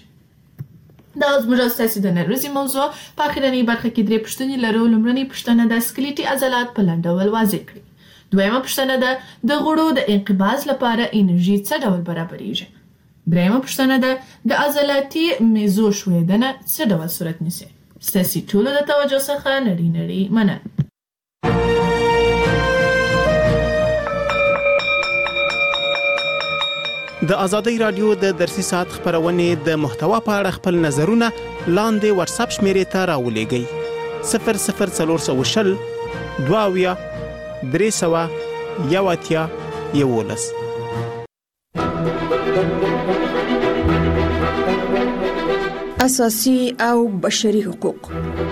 دا زموږ ستاسو د نن ورځې موضوع په اخرنۍ برخه کې درې پوښتنې لرو لومړنۍ پوښتنه د سکلیټي عضلات په لنډ ډول واضح کړئ دویمه پوښتنه ده د غړو د انقباض لپاره انرژي څه ډول برابرېږي دریمه پوښتنه ده د عضلاتي میزو ښویدنه څه ډول صورت نیسي ستاسو ټولو د توجه څخه نړۍ نړۍ مننه د ازادۍ رادیو د درسي ساعت خبرونه د محتوا په اړه خپل نظرونه لاندې واتس اپ شمیرې ته راولېږئ صفر صفر څلور شل دواویا درې سوه یو اتیا یولس اساسي او بشري حقوق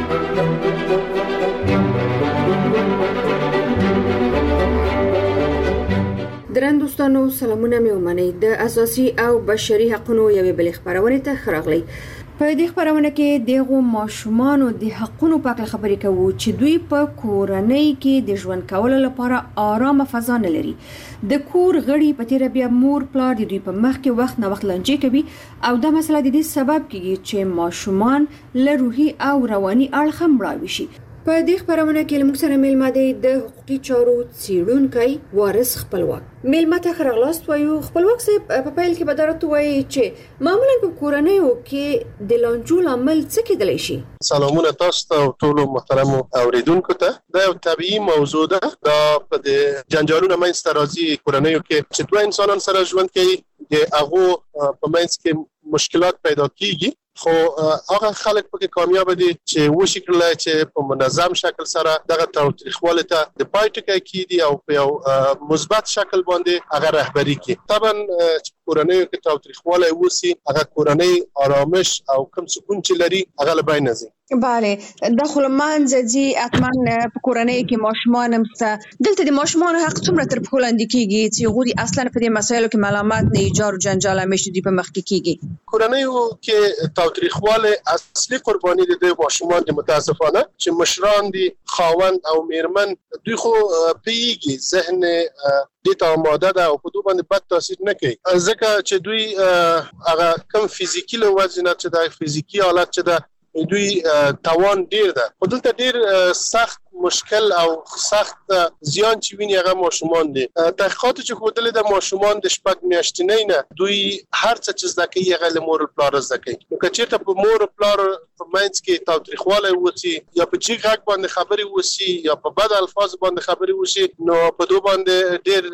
درن دوستانو سلامونه مې ومنئ د اساسي او بشري حقوقو یوې بلې خبرونه ته خراغلی په دې خبرونه کې دغه ماشومان د حقوقو په اړه خبرې کوو چې دوی په کورنۍ کې د ژوند کولو لپاره آرامه فضا نه لري د کور غړي په تیر بیا مور پلار د دوی په مخ کې وخت نه وخت لنجې کوي او دا مسله د دې سبب کیږي چې ماشومان له روحي او رواني اړخ هم مړاوي شي په دې خبرونه کې موږ سره میلمه دی د حقوقي چارو څیړونکی وارث خپلواک میلمه ته خراغلاست وایو خپلواک صاحب په پیل کې به درته وایي چې معمولا په کورنیو کې د لانجو لامل څه کېدلی شي سلامونه تاسو ته ټولو محترمو اوریدونکو ته دا یو طبیعي موضوع ده دا په د جنجالونو منځته راځي کورنیو کې چې دوه انسانان سره ژوند کوي د هغو په منځ کې مشکلات پیدا کیږي خو هغه خلک پکې کامیاب دي چې وشي کړل چې په منظم شکل سره دغه تاریخواله ته د پای ټکی کیدي او په یو مثبت شکل باندې هغه رهبری کوي طبعا کورنۍ کې تاوتریخوالی وسی هغه کورنۍ آرامش او کم سکون چې لري هغه له بین ځي. بله د خلمان زدي اتمن په کورنۍ کې ماشومان همسته دلته د ماشومان حق څومره تر په لاندې کیږي چې غوړي اصلا په دې مسایلو کې ملامت نه ایجار او جنجال همیشه دی په مخ کې کیږي. کورنۍ کې تاوتریخوالی اصلي قرباني دي د ماشومان د متاسفانه چې مشران دي خاوند او میرمن دوی خو پیږي ذهن دې ته آماده ده او په دوی باندې بد تاثیر نه کوي ځکه چې دوی هغه کم فزیکی له وجه نه چې د فزیکی حالت چې ده دوی توان ډیر ده خو دلته ډیر سخت مشکل او سخت زیان چې ویني هغه ماشومان دي. تحقیقات چې ښودلي د ماشومان د شپږ میاشتنۍ نه دوی هر څه چې زده کوي هغه له مور او پلار زده کوي. نو که چېرته په مور او پلار په منځ کې تاوتریخوالی وسي یا په جګ غږ باندې خبرې وسي یا په بد الفاظ باندې خبرې وسي نو په دوی باندې ډیر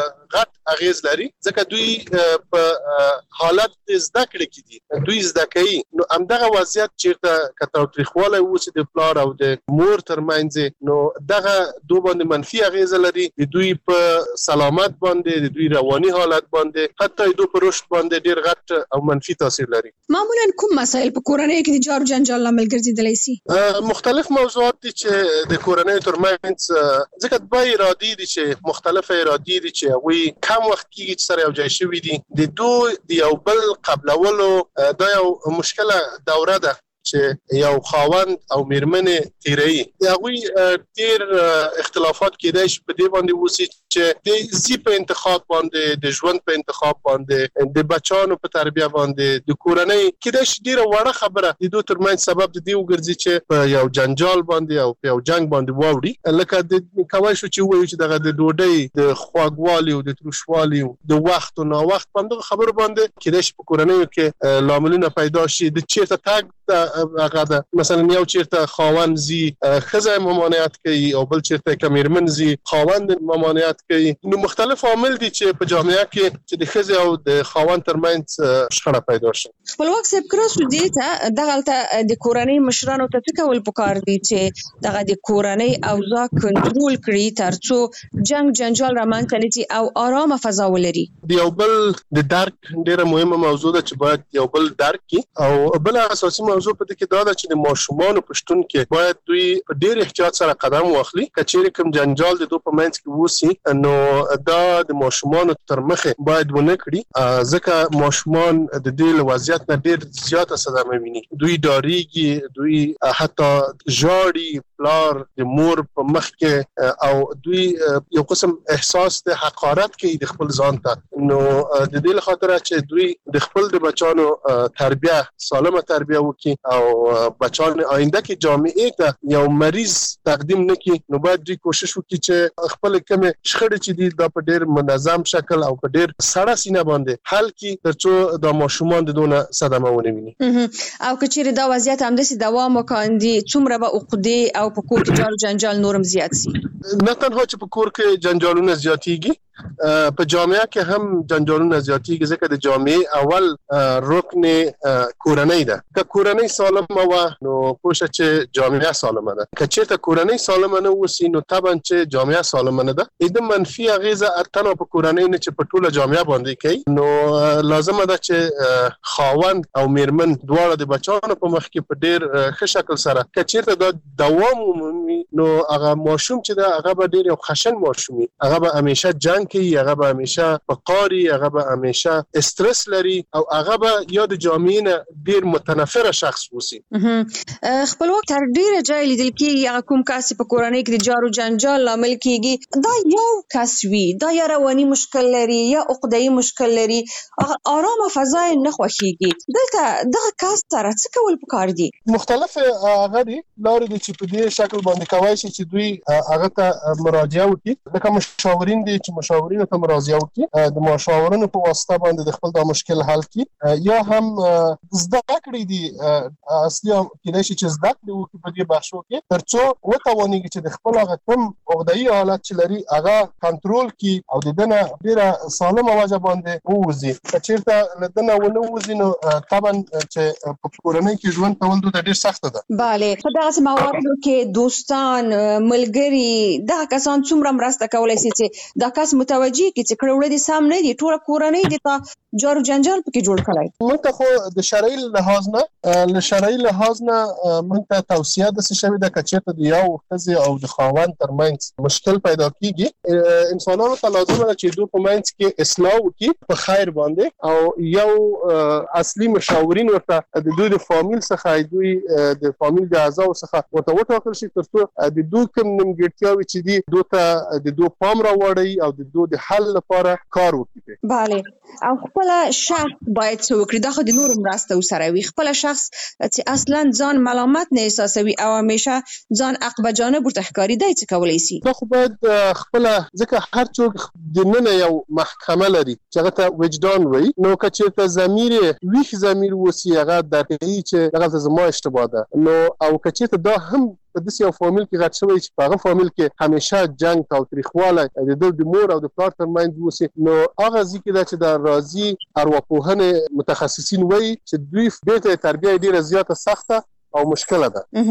غټ اغیز لري ځکه دوی په حالت زده کړې کې دي دوی زده کوي. نو همدغه وضعیت چېرته که تاوتریخوالی وسي د پلار او د مور ترمنځ نو دغه دوه باندې منفي اغیزه لري د دوی په سلامت باندې د دوی رواني حالت باندې حتی دوی په رشد باندې ډیر غټ او منفي تاثیر لري. معمولا کوم مسایل په کورنۍ کې د جار جنجال لامل ګرځیدلی سي؟ مختلف موضوعات دي چې د کورنۍ ترمنځ ځکه دوی ارادي دي چې مختلف ارادي دي چې وي کم وخت کې چې سره یو ځای شوي دي د دوی د یو بل قبلولو دا یو مشکله دوره ده چې یو خاوند او میرمنې تیري هغه ډیر اختلافات کېدای شي په دې باندې وسی چې د زی په انتخاب باندې د ژوند په انتخاب باندې د بچانو په تربیه باندې د کورنۍ کېدای شي ډیره وړه خبره د دوی ترمنځ سبب د دی وګرځي چې په یو جنجال باندې او په یو جنگ باندې واوړي لکه د کوي شو چې وایي چې دغه د ډوډۍ د خواږوالي او د تروشوالي د وخت او نا وخت باندې خبر باندې کېدای شي په کورنۍ کې لاملونه پیدا شي د چیرته تاګ هغه ده مثلا یو چیرته خاوند زی خزه ممانعت کوي او بل چیرته کمیرمن زی خاوند ممانعت کوي. نو مختلف عوامل دي چې په جامعه کې چې د خزه او د خاوند ترمنځ شخړه پیدا شي. خپلواک صاحب کراسو دي ته دغه د کورنۍ مشرانو ته فکرول پکار دي چې دغه د کورنۍ اوضاع کنټرول کړي ترڅو جنگ جنجال رامنځته نشي او آرامه فضا ولري. د یو بل د درک ډیره مهمه موضوع ده چې باید یو بل درک کی او بل اساسي موضوع په دې کې دا ده چې د ماشومان پښتون کې باید دوی په ډیر احتیاط سره قدم واخلي کچېرې کوم جنجال د دوی په منځ کې وسی نو دا د ماشومان تر مخه باید ونه کړي ځکه ماشومان د دې وضعیت نه ډیر زیاته صدمه ویني دوی ډاریږي دوی حتی ژاړي پلار د مور په مخ کې او دوی یو قسم احساس د حقارت کوي د خپل ځان ته نو د دې لپاره چې دوی د خپل د بچانو تربیه سالمه تربیه وکړي او بچان آینده کې جامعه ته یو مریض تقدیم نکړي نو باید دوی کوشش وکړي چې خپل کوم شخړې چې دي دا په ډیر منظم شکل او په ډیر سړه سینه باندې حل کړي ترڅو د ماشومان د دونه صدمه ونه ویني. او کچېرې دا وضعیت همداسې دوام وکړي څومره به عقدې او په کور کې جار جنجال نورم زیات سي؟ نه تنها چې په کور کې جنجالونه زیاتېږي په جامعه کې هم جنجالونه زیاتېږي ځکه د جامعه اول رکن کورنۍ ده که کورنۍ سالمه و نو پوښه چې جامعه سالمه ده که چېرته کورنۍ سالمه نه وسی نو طبعا چې جامعه سالمه نه ده د منفي اغیزه اتنه په کورنۍ نه چې په ټوله جامعه باندې کوي نو لازمه ده چې خاوند او میرمن دواړه د بچانو په مخ کې په ډیر ښه شکل سره که چېرته دا دوام ومومي نو هغه ماشوم چې ده هغه به ډیر یو خشن ماشوم وي هغه به همیشه جنگ کوي هغه به همیشه په قاری هغه به همیشه استرس لري او هغه به یا د جامعې نه ډیر متنفره شخص وسی. خپلواک تر ډیره ځای لیدل کېږي هغه کوم کس په کورنۍ کې د جارو جنجال لامل کېږي دا یو کس وي دا یا رواني مشکل لري یا عقده‌ای مشکل لري آرامه فضا نه خوښيږي دلته دغه کس سره څه کول پکار دي؟ مختلف هغه دي لارې دي چې په دې شکل باندې کوي چې دوی هغه ته مراجعه وکړي لکه مشاورین دي چې مشاورین ته مراجعه وکړي د مشاورینو په واسطه باندې د خپل دا مشکل حل کړي یا هم زده کړې دي اصلي کېدای شي چې زده کړې وکړي په دې بخشو کې ترڅو وتوانېږي چې د خپل هغه کوم عقده‌ای حالت چې لري هغه کنټرول کړي او د دنه ډیره سالمه وجه باندې ووځي که چېرته له دنه ونه ووځي نو طبعا چې په کورنۍ کې ژوند کول دوی ډېر سخته ده. بله په دغسې مواردو کې کې دوستان ملګری دا کسان څومره مرسته کولای شي چې دا کس متوجي کی چې کړه وړي سام نه دي ټول کورنۍ دي ته جارو جنجال پکې جوړ کړای موږ ته خو د شرعي لحاظ نه له شرعي لحاظ نه موږ ته توصیه د څه شوی د کچته د یو خزي او د خاوند ترمنځ مشکل پیدا کیږي انسانانو ته لازم ده چې دوی په منځ کې اصلاح وکړي په خیر باندې او یو اصلي مشاورین ورته د دوی د فامیل څخه دوی د فامیل د اعضاء څخه ورته وټاکل شي ترڅو د دوی کوم نیمګړتیاوي چې دي دوی ته د دوی پام راوړي او د دوی د حل لپاره کار وکړي. bale او خپل شخص باید څه وکړي دا خو د نور مرسته وسره وي خپل شخص چې اصلا ځان ملامت نه احساسوي او همیشه ځان عقب جانب ورته ښکاري دی څه کولای شي. دا خو باید خپل ځکه هر څوک د نن یو محکمه لري چې هغه ته وجدان وي نو که ته ضمیر ویښ ضمیر وسی هغه درته چې هغه زما اشتباه ده نو او که ته دا هم په داسې یو فامیل کې غټ شوی چې په هغه فامیل کې همیشه جنگ او تاریخواله د دوی د مور او د پلار ترمنځ وسی نو هغه ځکه دا چې د راضي ارواپوهنه متخصصین وایي چې دوی به تربیه ډیره زیاته سخته او مشکله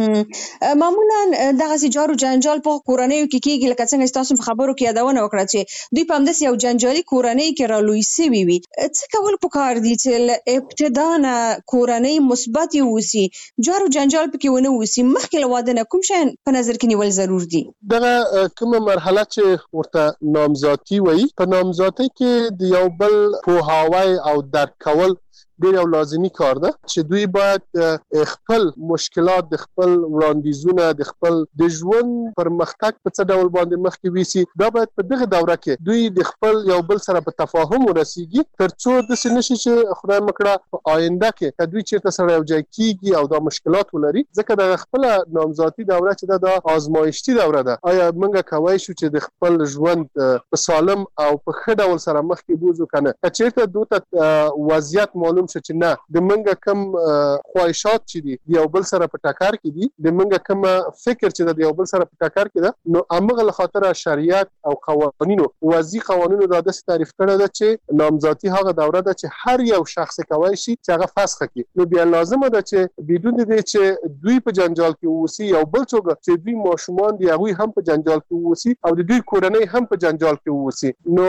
ده. معمولا دغه سي جارو جنجال په کورنۍ کې کېږي لکه څنګه تاسو په خبرو کې یادونه وکړه چې دوی په همداسې یو جنجالي کورنۍ کې رالوي سوي وي څه کول پکار دي چې ابتدا نه کورنۍ مثبت وي جارو جنجال پکې ونه وسی مخکې له واده نه کوم شی په نظر کې نیول ضرور دي. دغه کومه مرحله چې ورته نامزادي وایي په نامزادۍ کې د یو بل پوهاوی او درک کول ډیر یو لازمي کار ده چې دوی باید خپل مشکلات د خپل وړاندیزونه د خپل د ژوند پرمختګ په څه ډول باندې مخکې ویسي دا باید په دغه دوره کې دوی د خپل یو بل سره په تفاهم ورسیږي ترڅو د سنشي چې خدای مکړه په آینده کې دوی چیرته سره یو ځای کیږي او دا مشکلات ولري ځکه د خپل نامزادي دوره چې دا آزمایشتي دوره ده آیا موږ کوي شو چې د خپل ژوند په سالم او په ښه ډول سره مخکې بوزو کنه چیرته دوی وضعیت معلوم چې نه د منګه کم خواهشات چې دي یو بل سره په ټکر کې دي د منګه کم فکر چې د یو بل سره په ټکر کې ده نو امغه له خاطر شریعت او قوانینو وضعي قوانینو دا د تعریف کړه ده چې نامزادي هغه دوره ده چې هر یو شخص کوي شي چې هغه فسخ کړي نو بیا لازمه ده چې بدون دې چې دوی په جنجال کې ووسی یو بل څوک چې دوی ماشومان دی هغه هم په جنجال کې ووسی او د دوی کورنۍ هم په جنجال کې ووسی نو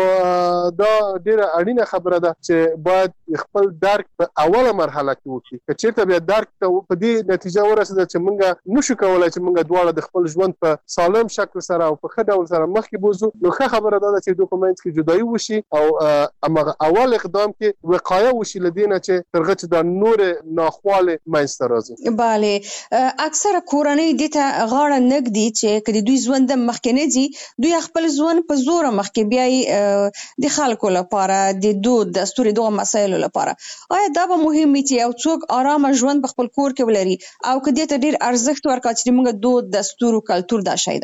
دا ډیره اړینه خبره ده چې باید خپل درک په اوله مرحله کې وکړي چې چیرته بیا درک ته په دې نتیجه ورسېده چې موږ نشو کولای چې موږ دواړه د خپل ژوند په سالم شکل سره او په ښه ډول سره مخکې بوزو نو ښه خبره ده چې دوی په منځ کې جدایي وشي او امغه اول اقدام کې وقایه وشي لدینه چې ترغه چې د نور ناخواله منځ راځي. bale اکثره کورنۍ د ته غاړه نګدي چې کله دوی ژوند مخکې نه دي دوی خپل ژوند په زور مخکې بیاي د خلکو لپاره د دود دستوري دغه مسایل لپاره آیا دا به مهم وي چې یو څوک آرام ژوند په خپل کور کې ولري او کدی ته ډیر ارزښت ورکړي چې موږ دود دستور او کلچر دا شي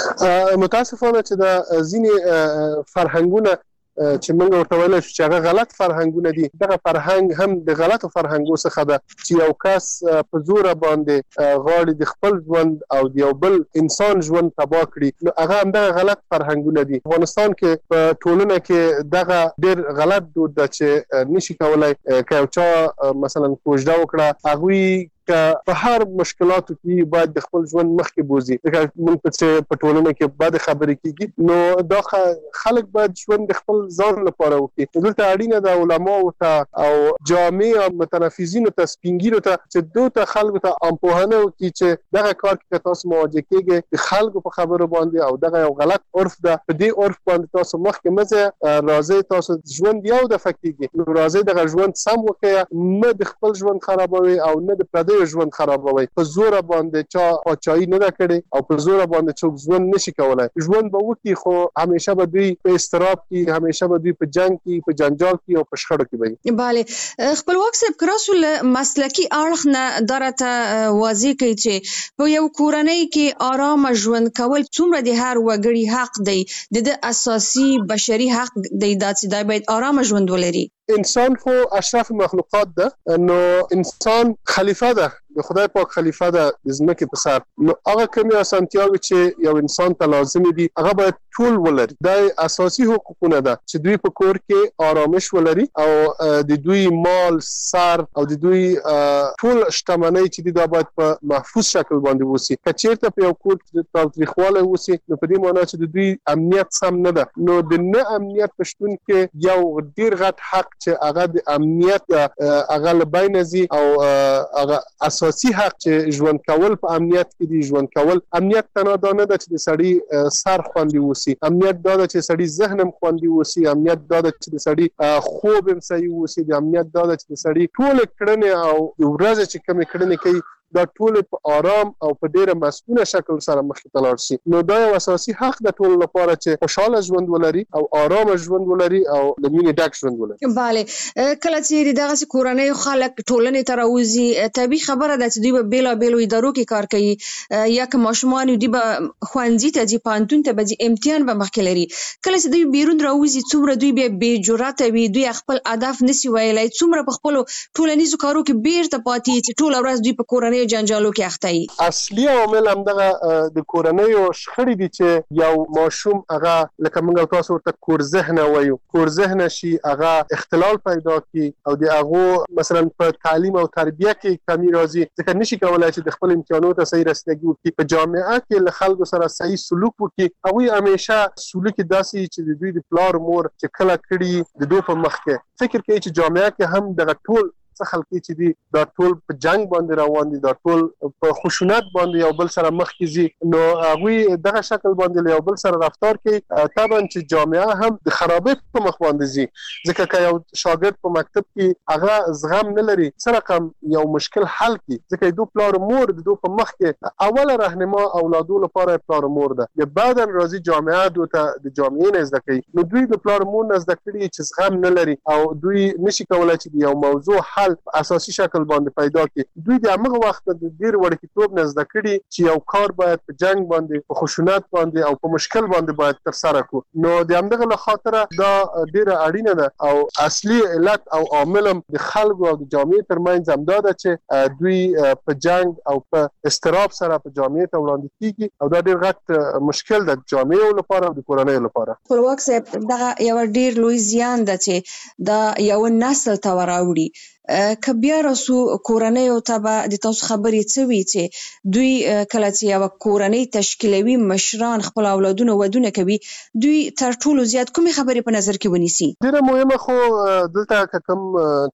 ده متاسفانه چې دا ځینې فرهنګونه چې موږ ورته ویل چې هغه غلط فرهنګونه دي دغه فرهنګ هم د غلطو فرهنګو څخه ده چې یو کس په زور باندې غاړي د خپل ژوند او د یو بل انسان ژوند تباہ کړي نو هغه هم دغه غلط فرهنګونه دي. افغانستان کې په ټولنه کې دغه ډیر غلط دود ده چې نشي کولای که یو چا مثلا کوژده وکړه هغه که په هر مشکلاتو کې باید د خپل ژوند مخکې بوزي لکه موږ په پټولونه کې بعد خبرې کیږي نو دا خلک باید ژوند د خپل ځان لپاره وکړي دلته اړینه ده علماء ته او جامع او متنفذین ته سپینګیرو ته چې دوی ته خلکو ته امپوهنه وکړي چې دغه کار کې تاسو مواجه کیږئ د خلکو په خبرو باندې او دغه یو غلط عرف ده په دې عرف باندې تاسو مخکې مزه راځي تاسو ژوند یو د فکتیږي نو راځي دغه ژوند سم وکړي نه د خپل ژوند خرابوي او نه د پردي ژوند خرابوي په زور باندې چا پاچای نه کړي او په زور باندې څوک ژوند نشي کولای ژوند به وکي خو همیشه به دوی په استراب کې همیشه به دوی په جنگ کې په جنجال کې او په شخړو کې وي. bale خپلواک صاحب کراسول مسلکی اړخ نه درته واضح کوي چې په یو کورنۍ کې آرام ژوند کول څومره د هر وګړي حق دی د اساسي بشري حق دی چې دا باید آرام ژوند ولري. انسان خو اشرف مخلوقات ده نو انسان خلیفہ ده د خدای پاک خلیفہ د ځمکې په سر، نو هغه کومې اسانتیاوې چې یو انسان ته لازمي دي هغه باید ټول ولري. دا اساسي حقوقونه ده چې دوی په کور کې آرامش ولري او د دوی مال، سر او د دوی ټول شتمنۍ چې دي دا باید په محفوظ شکل باندې وسی. که چیرته په یو کور کې تاوتریخوالی وسی نو په دې معنی چې د دوی امنیت سم نه ده. نو د نه امنیت په شتون کې یو ډیر غټ حق چې هغه د امنیت هغه له بینه ځي او هغه اساسي حق چې ژوند کول په امنیت کې دی. ژوند کول امنیت تنها دا نه ده چې د سړی سر خوندي وسی، امنیت دا ده چې سړی ذهن هم خوندي وسی، امنیت دا ده چې د سړی خوب هم صحیح وسی، د امنیت دا ده چې د سړی ټول کړنې او ورځ چې کوم کړنې کوي دا ټول په آرام او په ډیره مسؤله شکل سره مخ ته لاړ شي. نو دا یو اساسي حق د ټول لپاره چې خوشاله ژوند ولري او آرام ژوند ولري او د مینې ډک ژوند ولري. bale کله چې دغه کورنۍ خلک ټولنې ته راوځي، طبي خبره ده چې دوی به بیل بیل ادارو کې کار کوي، یا که ماشومان دوی به خوانځي ته ځي، پانتون ته به ځي، امتحان به مخکې لري. کله چې دوی بیرون راوځي څومره دوی به بې جرأته وي، دوی خپل اهداف نسی ویلای، څومره په خپل ټولنیزو کارو کې بیرته پاتې چې ټول ورځ دوی په کورنۍ جنجالو کې اخته وي. اصلي عامل هم دغه د کورنۍ او شخړې دي چې یو ماشوم هغه لکه موږ تاسو ورته کور ذهن وایو، کور ذهن شي هغه اختلال پیدا کی او د هغه مثلا په تعلیم او تربیه کې کمی راځي، ځکه نشي کولای چې د خپل امتحاناتو ته صحیح رسیدګي وکړي، په جامعه کې له خلکو سره صحیح سلوک وکړي. هغه همیشه سلوک داسي چې د دوی د پلار مور چې کله کړي د دوی په مخ کې فکر کوي چې جامعه کې هم دغه ټول څه خلک چې دي دا ټول په جنگ باندې روان دي، دا ټول په خشونت باندې یو بل سره مخ کیږي. نو هغه دغه شکل باندې یو بل سره رفتار کوي. طبعا چې جامعه هم د خرابې په مخ باندې ځي، ځکه که یو شاګرد په مکتب کې هغه زغم نه لري سره کم یو مشکل حل کی، ځکه دوی پلار مور د دوی په مخ کې اوله راهنما اولادو لپاره پلار مور ده، یا بعداً راځي جامعه دوی ته د جامعې نه زده کوي. نو دوی د پلار مور نه زده کړي چې زغم نه لري او دوی نشي کولای چې یو موضوع حل اساسي شکل باندې پیدا کړي. دوی د هغه وخت د ډیر وړکتوب نه زده کړي چې یو کار باید په جنگ باندې، په خشونت باندې او په مشکل باندې باید تر سره کو. نو د همدغه له خاطره دا ډیره اړینه ده او اصلي علت او عامل د خلکو او د جامعې ترمنځ هم دا ده چې دوی په جنگ او په استراب سره په جامعې ته وړاندې کیږي او دا ډیر غټ مشکل ده د جامعې لپاره او د کورنۍ لپاره. خپلواک صاحب دغه یو ډیر لوی زیان ده چې دا یو نسل ته وراوړي. که بیا راسو کورنۍ او ته به د تاسو خبرې څه وي چې دوی کله چې یو کورنۍ تشکیلوي، مشران خپل اولادونه ودونه کوي، دوی تر ټولو زیات کومې خبرې په نظر کې ونیسي؟ ډیره مهمه خو دلته کوم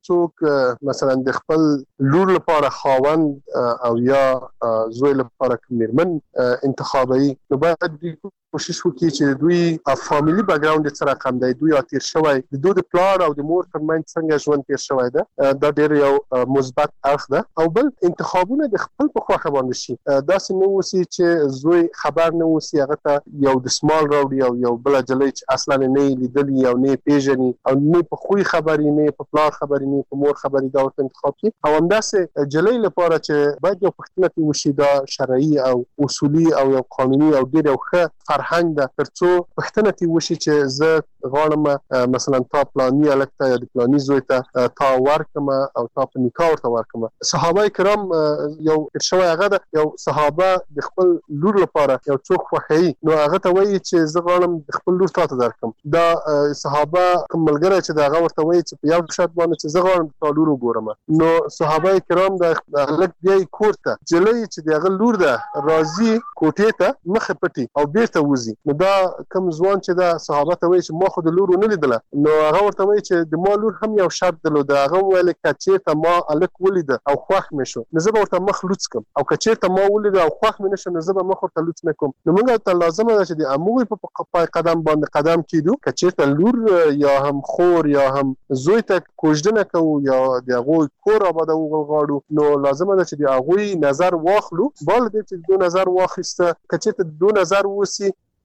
څوک مثلا د خپل لور لپاره خاوند او یا زوی لپاره میرمن انتخابوي، نو باید دوی کوشش وکړي چې دوی فامیلی بیک ګراوند سره کم دی، دوی تیر شوی د دوی د پلار او د مور ترمنځ څنګه ژوند تیر شوی ده، دا ډیر یو مثبت اړخ ده. او بل انتخابونه د خپل په خوښه باندې شي، داسې نه وسی چې زوی خبر نه وسی هغه ته یو د سمال راوړي او یو بل جلې چې اصلا نه لیدلی او نه پیژني او نه په خوې خبرې، نه په پلار خبرې، نه په مور خبرې، دا ورته انتخاب کی. او همداسې جلې لپاره چې باید یو پښتنه وشي دا شرعي او اصولي او یو قانوني او ډیر یو ښه فرهنګ ده، ترڅو پښتنه تی وشي چې زه غواړم مثلا تا پلاني الکته یا د پلاني زوی ته تا ورکم او تا په نکاح ورته ورکم. صحابه کرام یو ارشوی هغه ده، یو صحابه د خپل لور لپاره یو څوک خوښي، نو هغه ته وایي چې زه غواړم خپل لور تا ته درکم. دا صحابه کوم ملګری چې دا هغه ورته وایي چې په یو شرط باندې چې زه غواړم تا لور وګورم، نو صحابه کرام د الک بیا کور ته جلې چې دغه لور ده راځي کوټې ته مخ پټي او بیرته وځي. نو دا کوم ځوان چې دا صحابه ته وایي چې ما خو د لور نه لیدله، نو هغه ورته وایي چې د ما لور هم یو شرط درلود، هغه ویل کچېرته ما الک ولید او خوښ مې شو نو زه به ورته مخ لوڅ کم، او کچېرته ما ولید او خوښ مې نشو نو زه به مخ ورته لوڅ نه کوم. نو موږ ته لازمه ده چې د اموږ په پای قدم باندې قدم کیدو، کچېرته لور یا هم خور یا هم زوی ته کوژدنه کوو یا د هغوی کور آبادو غواړو، نو لازمه ده چې د هغوی نظر واخلو. بال دې چې دو نظر واخیسته، کچېرته دو نظر وسی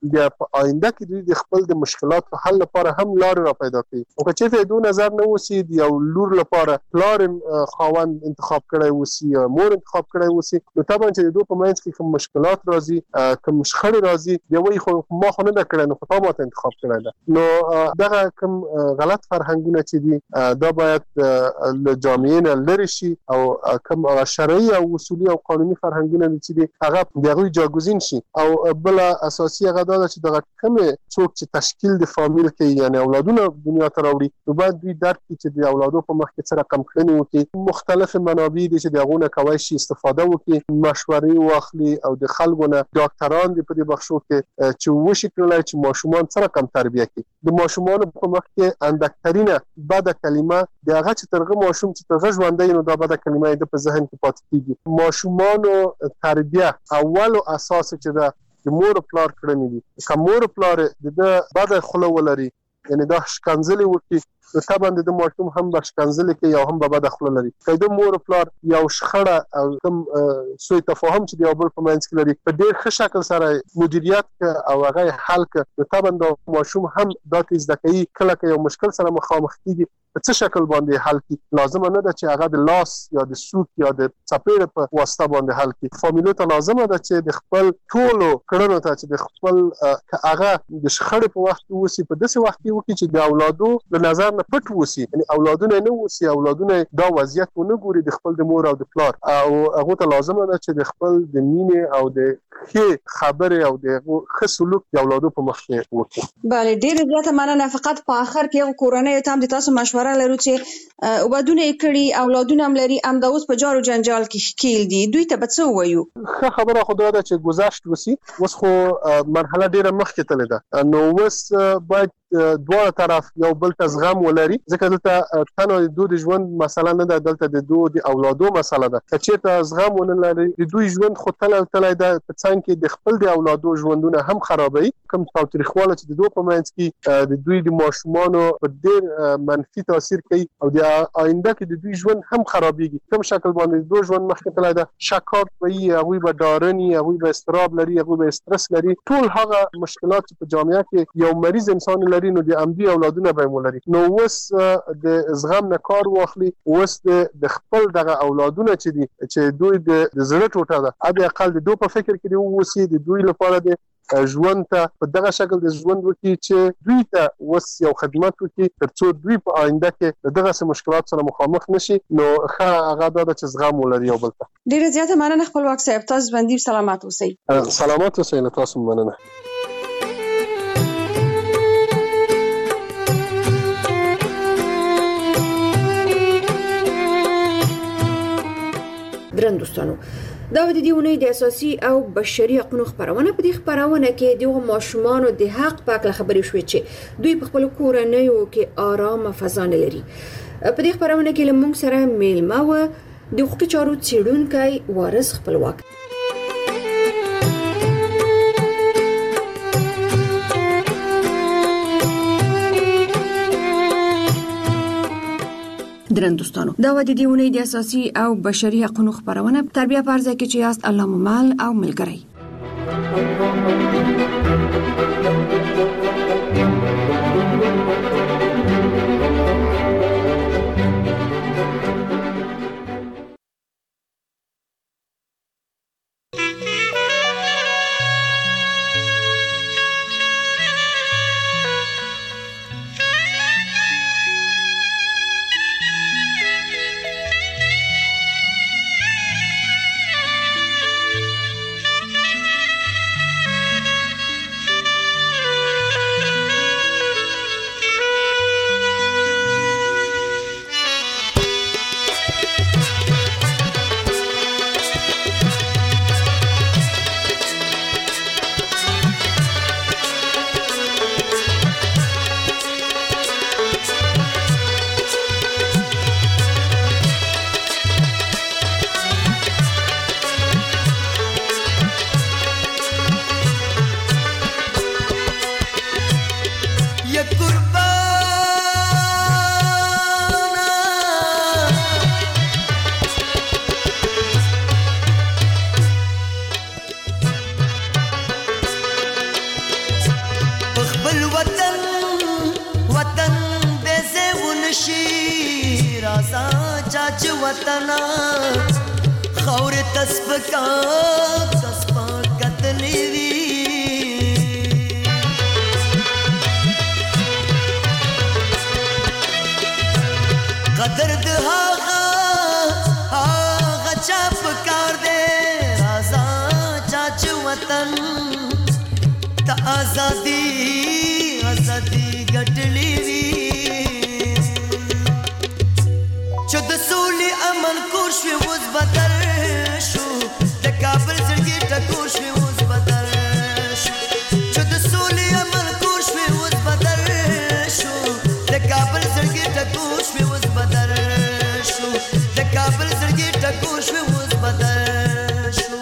بیا په آینده کې دوی د خپل د مشکلاتو حل لپاره هم لار را پیدا کوي. او که چېرته دوی نظر نه وسی د یو لور لپاره پلار خاوند انتخاب کړی وسی یا مور انتخاب کړی وسی، نو طبعا چې دوی په منځ کې کوم مشکلات راځي، کوم شخړې راځي، دی وایي خو ما خو نه دا کړی، نو خو تا ماته انتخاب کړی ده. نو دغه کوم غلط فرهنګونه چې دي دا باید له جامعې نه لرې شي او کوم شرعي او اصولي او قانوني فرهنګونه چې دي هغه د هغوی جاګوزین شي. او بل اساسي هغه دا چې دغه کوم څوک چې تشکیل د فامیل کوي یعنی اولادونه دنیا ته راوړي، نو باید دوی درک کړي چې د اولادو په مخ کې څه رقم کړنې وکړي، مختلف منابع دي چې د هغو نه کولی شي استفاده وکړي، مشورې واخلي او د خلکو نه ډاکټران دي په دې بخشو کې چې وشي کړلی چې ماشومان څه رقم تربیه کړي. د ماشومانو په مخ کې اندکترینه بده کلمه د هغه چې ترغه ماشوم چې ترغه ژوندی نو دا بده کلمه د په ذهن کې پاتې کېږي. ماشومانو تربیه اول او اساس چې دا د مور پلار کړنې دي. که مور پلار د بده خوله ولري یعنی دا شکنځلې وکړي، نو طبعا د ماشوم هم به شکنځلې کوي او هم به بده خوله لري. که د مور پلار یو شخړه او کوم سوء تفاهم چې د یو بل په منځ کې لري په ډېر ښه شکل سره مدیریت کړه او هغه حل کړه، نو طبعا د ماشوم هم دا ته زده کوي کله که یو مشکل سره مخامخ کېږي په څه شکل باندې حل کړي. لازمه نه ده چې هغه د لاس یا د سوک یا د څپېړې په واسطه باندې حل کړي. فامیلو ته لازمه ده چې د خپل ټولو کړنو ته چې د خپل هغه د شخړې په وخت کې وسی په داسې وخت کې وکړي چې د اولادو د نظر نه پټ وسی، یعنی اولادونه نه وسی، اولادونه دا وضعیت ونه ګوري د خپل د مور او د پلار، او هغه ته لازمه ده چې د خپل د مینې او د ښې خبرې او د ښه سلوک د اولادو په مخ کې وکړي. بله، ډېره زیاته مننه. فقط په آخر کې یو کورنۍ ته هم د تاسو مشوره لرو چې وبدونه یې کړي، اولادونه هم لري، هم دا اوس په جار و جنجال کې ښکیل دي، دوی ته به څه ووایو؟ ښه خبره خو دا ده چې گذشت وسی، اوس خو مرحله ډېره مخکې تللې ده، نو اوس باید دواړه طرف یو بل ته زغم ولري، ځکه دلته تنها د دوی د ژوند مسله نه ده، دلته د دوی د اولادو مسله ده. که چېرته زغم ونه لري د دوی ژوند خو تل او تلی ده په څنګ کې د خپل د اولادو ژوندونه هم خرابوي. کوم تاوتریخواله چې د دوی په منځ کې د دوی د ماشومانو په ډېر منفي تاثیر کوي او د آینده کې د دوی ژوند هم خرابېږي. کوم شکل باندې د دوی ژوند مخکې تلی ده، شکاک به وي، هغوی به ډارني، هغوی به اضطراب لري، هغوی به استرس لري، ټول هغه مشکلات چې په جامعه کې یو مریض انسان لري نو د امدي اولادونه به مولري. نو اوس د زغم نه کار واخلي، اوس د خپل دغه اولادونه چې دي چې دوی د زړه ټوټه ده، اته اقل د دوی په فکر کې دی اوسي د دوی لپاره د ژوند ته په دغه شکل د ژوند وکړي چې دوی ته اوس یو خدمت وکړي ترڅو دوی په آینده کې دغه مشکلات سره مخامخ نشي. نو ښه هغه دا چې زغم ولري یو بل ته. ډېره زیاته مننه خپلواک صاحب، تاسو باندې سلامات اوسئ. سلامات اوسئ، تاسو مننه. درن دوستانو، دا د دې ونې د اساسي او بشري حقوقو خبرونه په دې خبرونه کې د ماشومان د حق په اړه خبرې شوې چې دوی په خپل کورنیو کې آرام فضا نه لري. په دې خبرونه کې لمونږ سره میلمه و د حقوقي چارو څېړونکی وارث خپلواک. درن دوستانو، دا و د دې ونې د اساسي او بشري حقوقو خبرونه تربیه پر ځای کې چې یاست الله ممل او ملګری. رضا چاچ وطنا خور تسبکا تسبا قتلی وی قدر دهاغا آغا چاپ کار دے رضا چاچ وطن تا آزادی آزادی گٹلی وی چود سولی امن کوشوی وز بدل شو د کابل زړګي ټکور شوی وز بدل شو چود سولی امن کوشوی وز بدل شو د کابل زړګي ټکور شوی وز بدل شو د کابل زړګي ټکور شوی وز بدل شو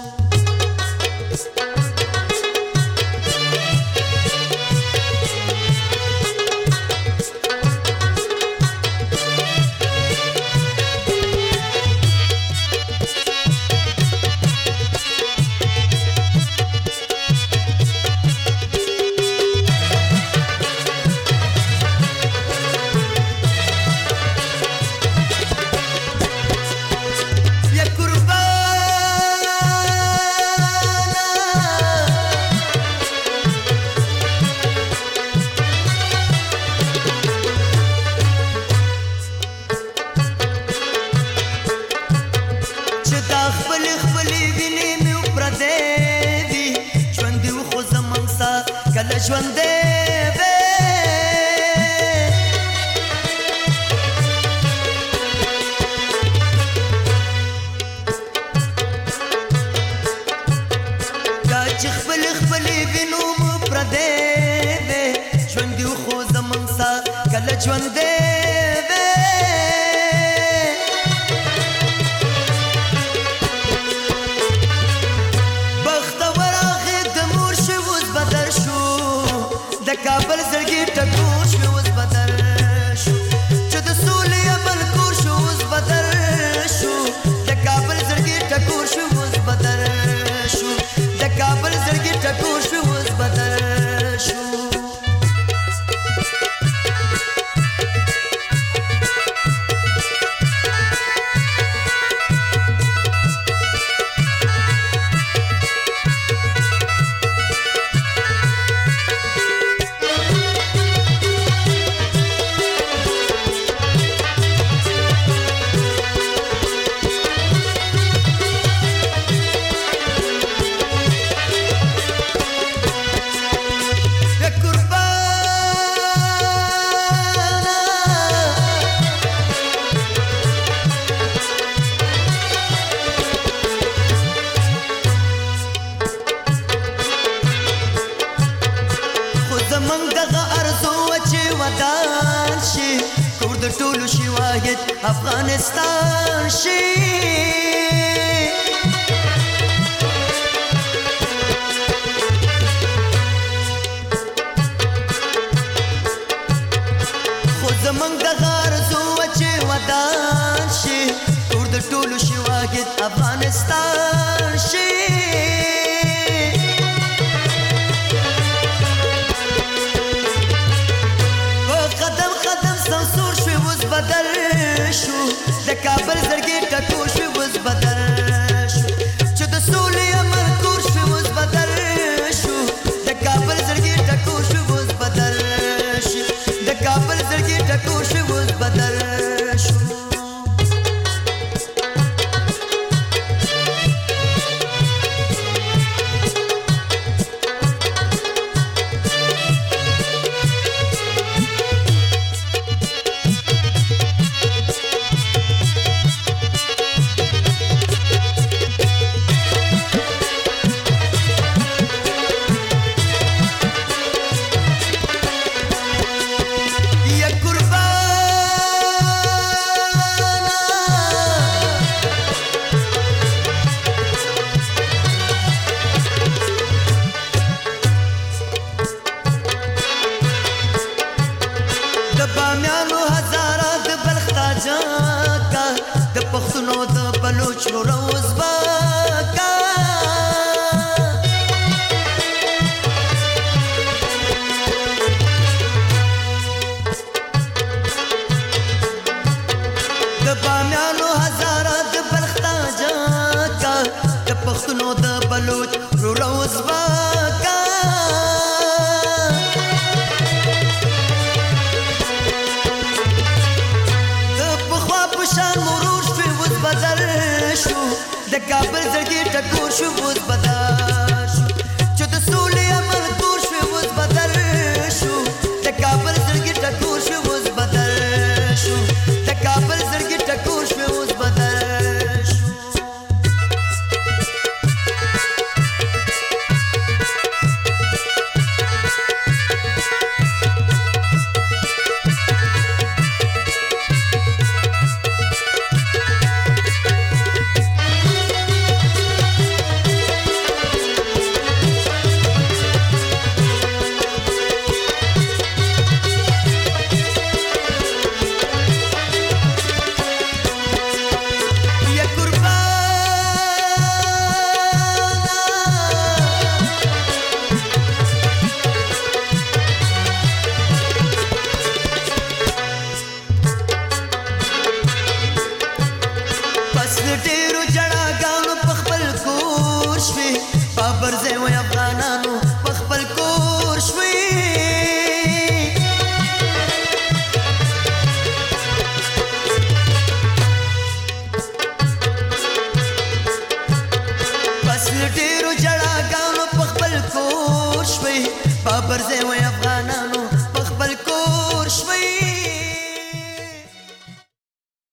ژوند دی دا چې خپل خپل وینو مو پردې دی ژوند دی خو زمون سا کله ژوند دی کابل زړګي ټکور شو وز بدل شو چې د سولې عمل کور شو وز بدل شو د کابل زړګي ټکور شو وز بدل شو د کابل زړګي ټکور شو وز بدل شو افغانستان شي خو زمونږ دغه آرزو چې ودان شي ټول د ټولو شي واحد افغانستان شي بدل شو د کابل زړګي ټکور شو وز بدل شو چې د سولې عمل کور شو وز بدل شو د کابل زړګي ټکور شو وز بدل شو د کابل زړګي ټکور شو وز بدل شو اوس باکا د پخوا په شان مرور شوې اوس بدل شو د کابل زړګي ټکور شو اوس بدل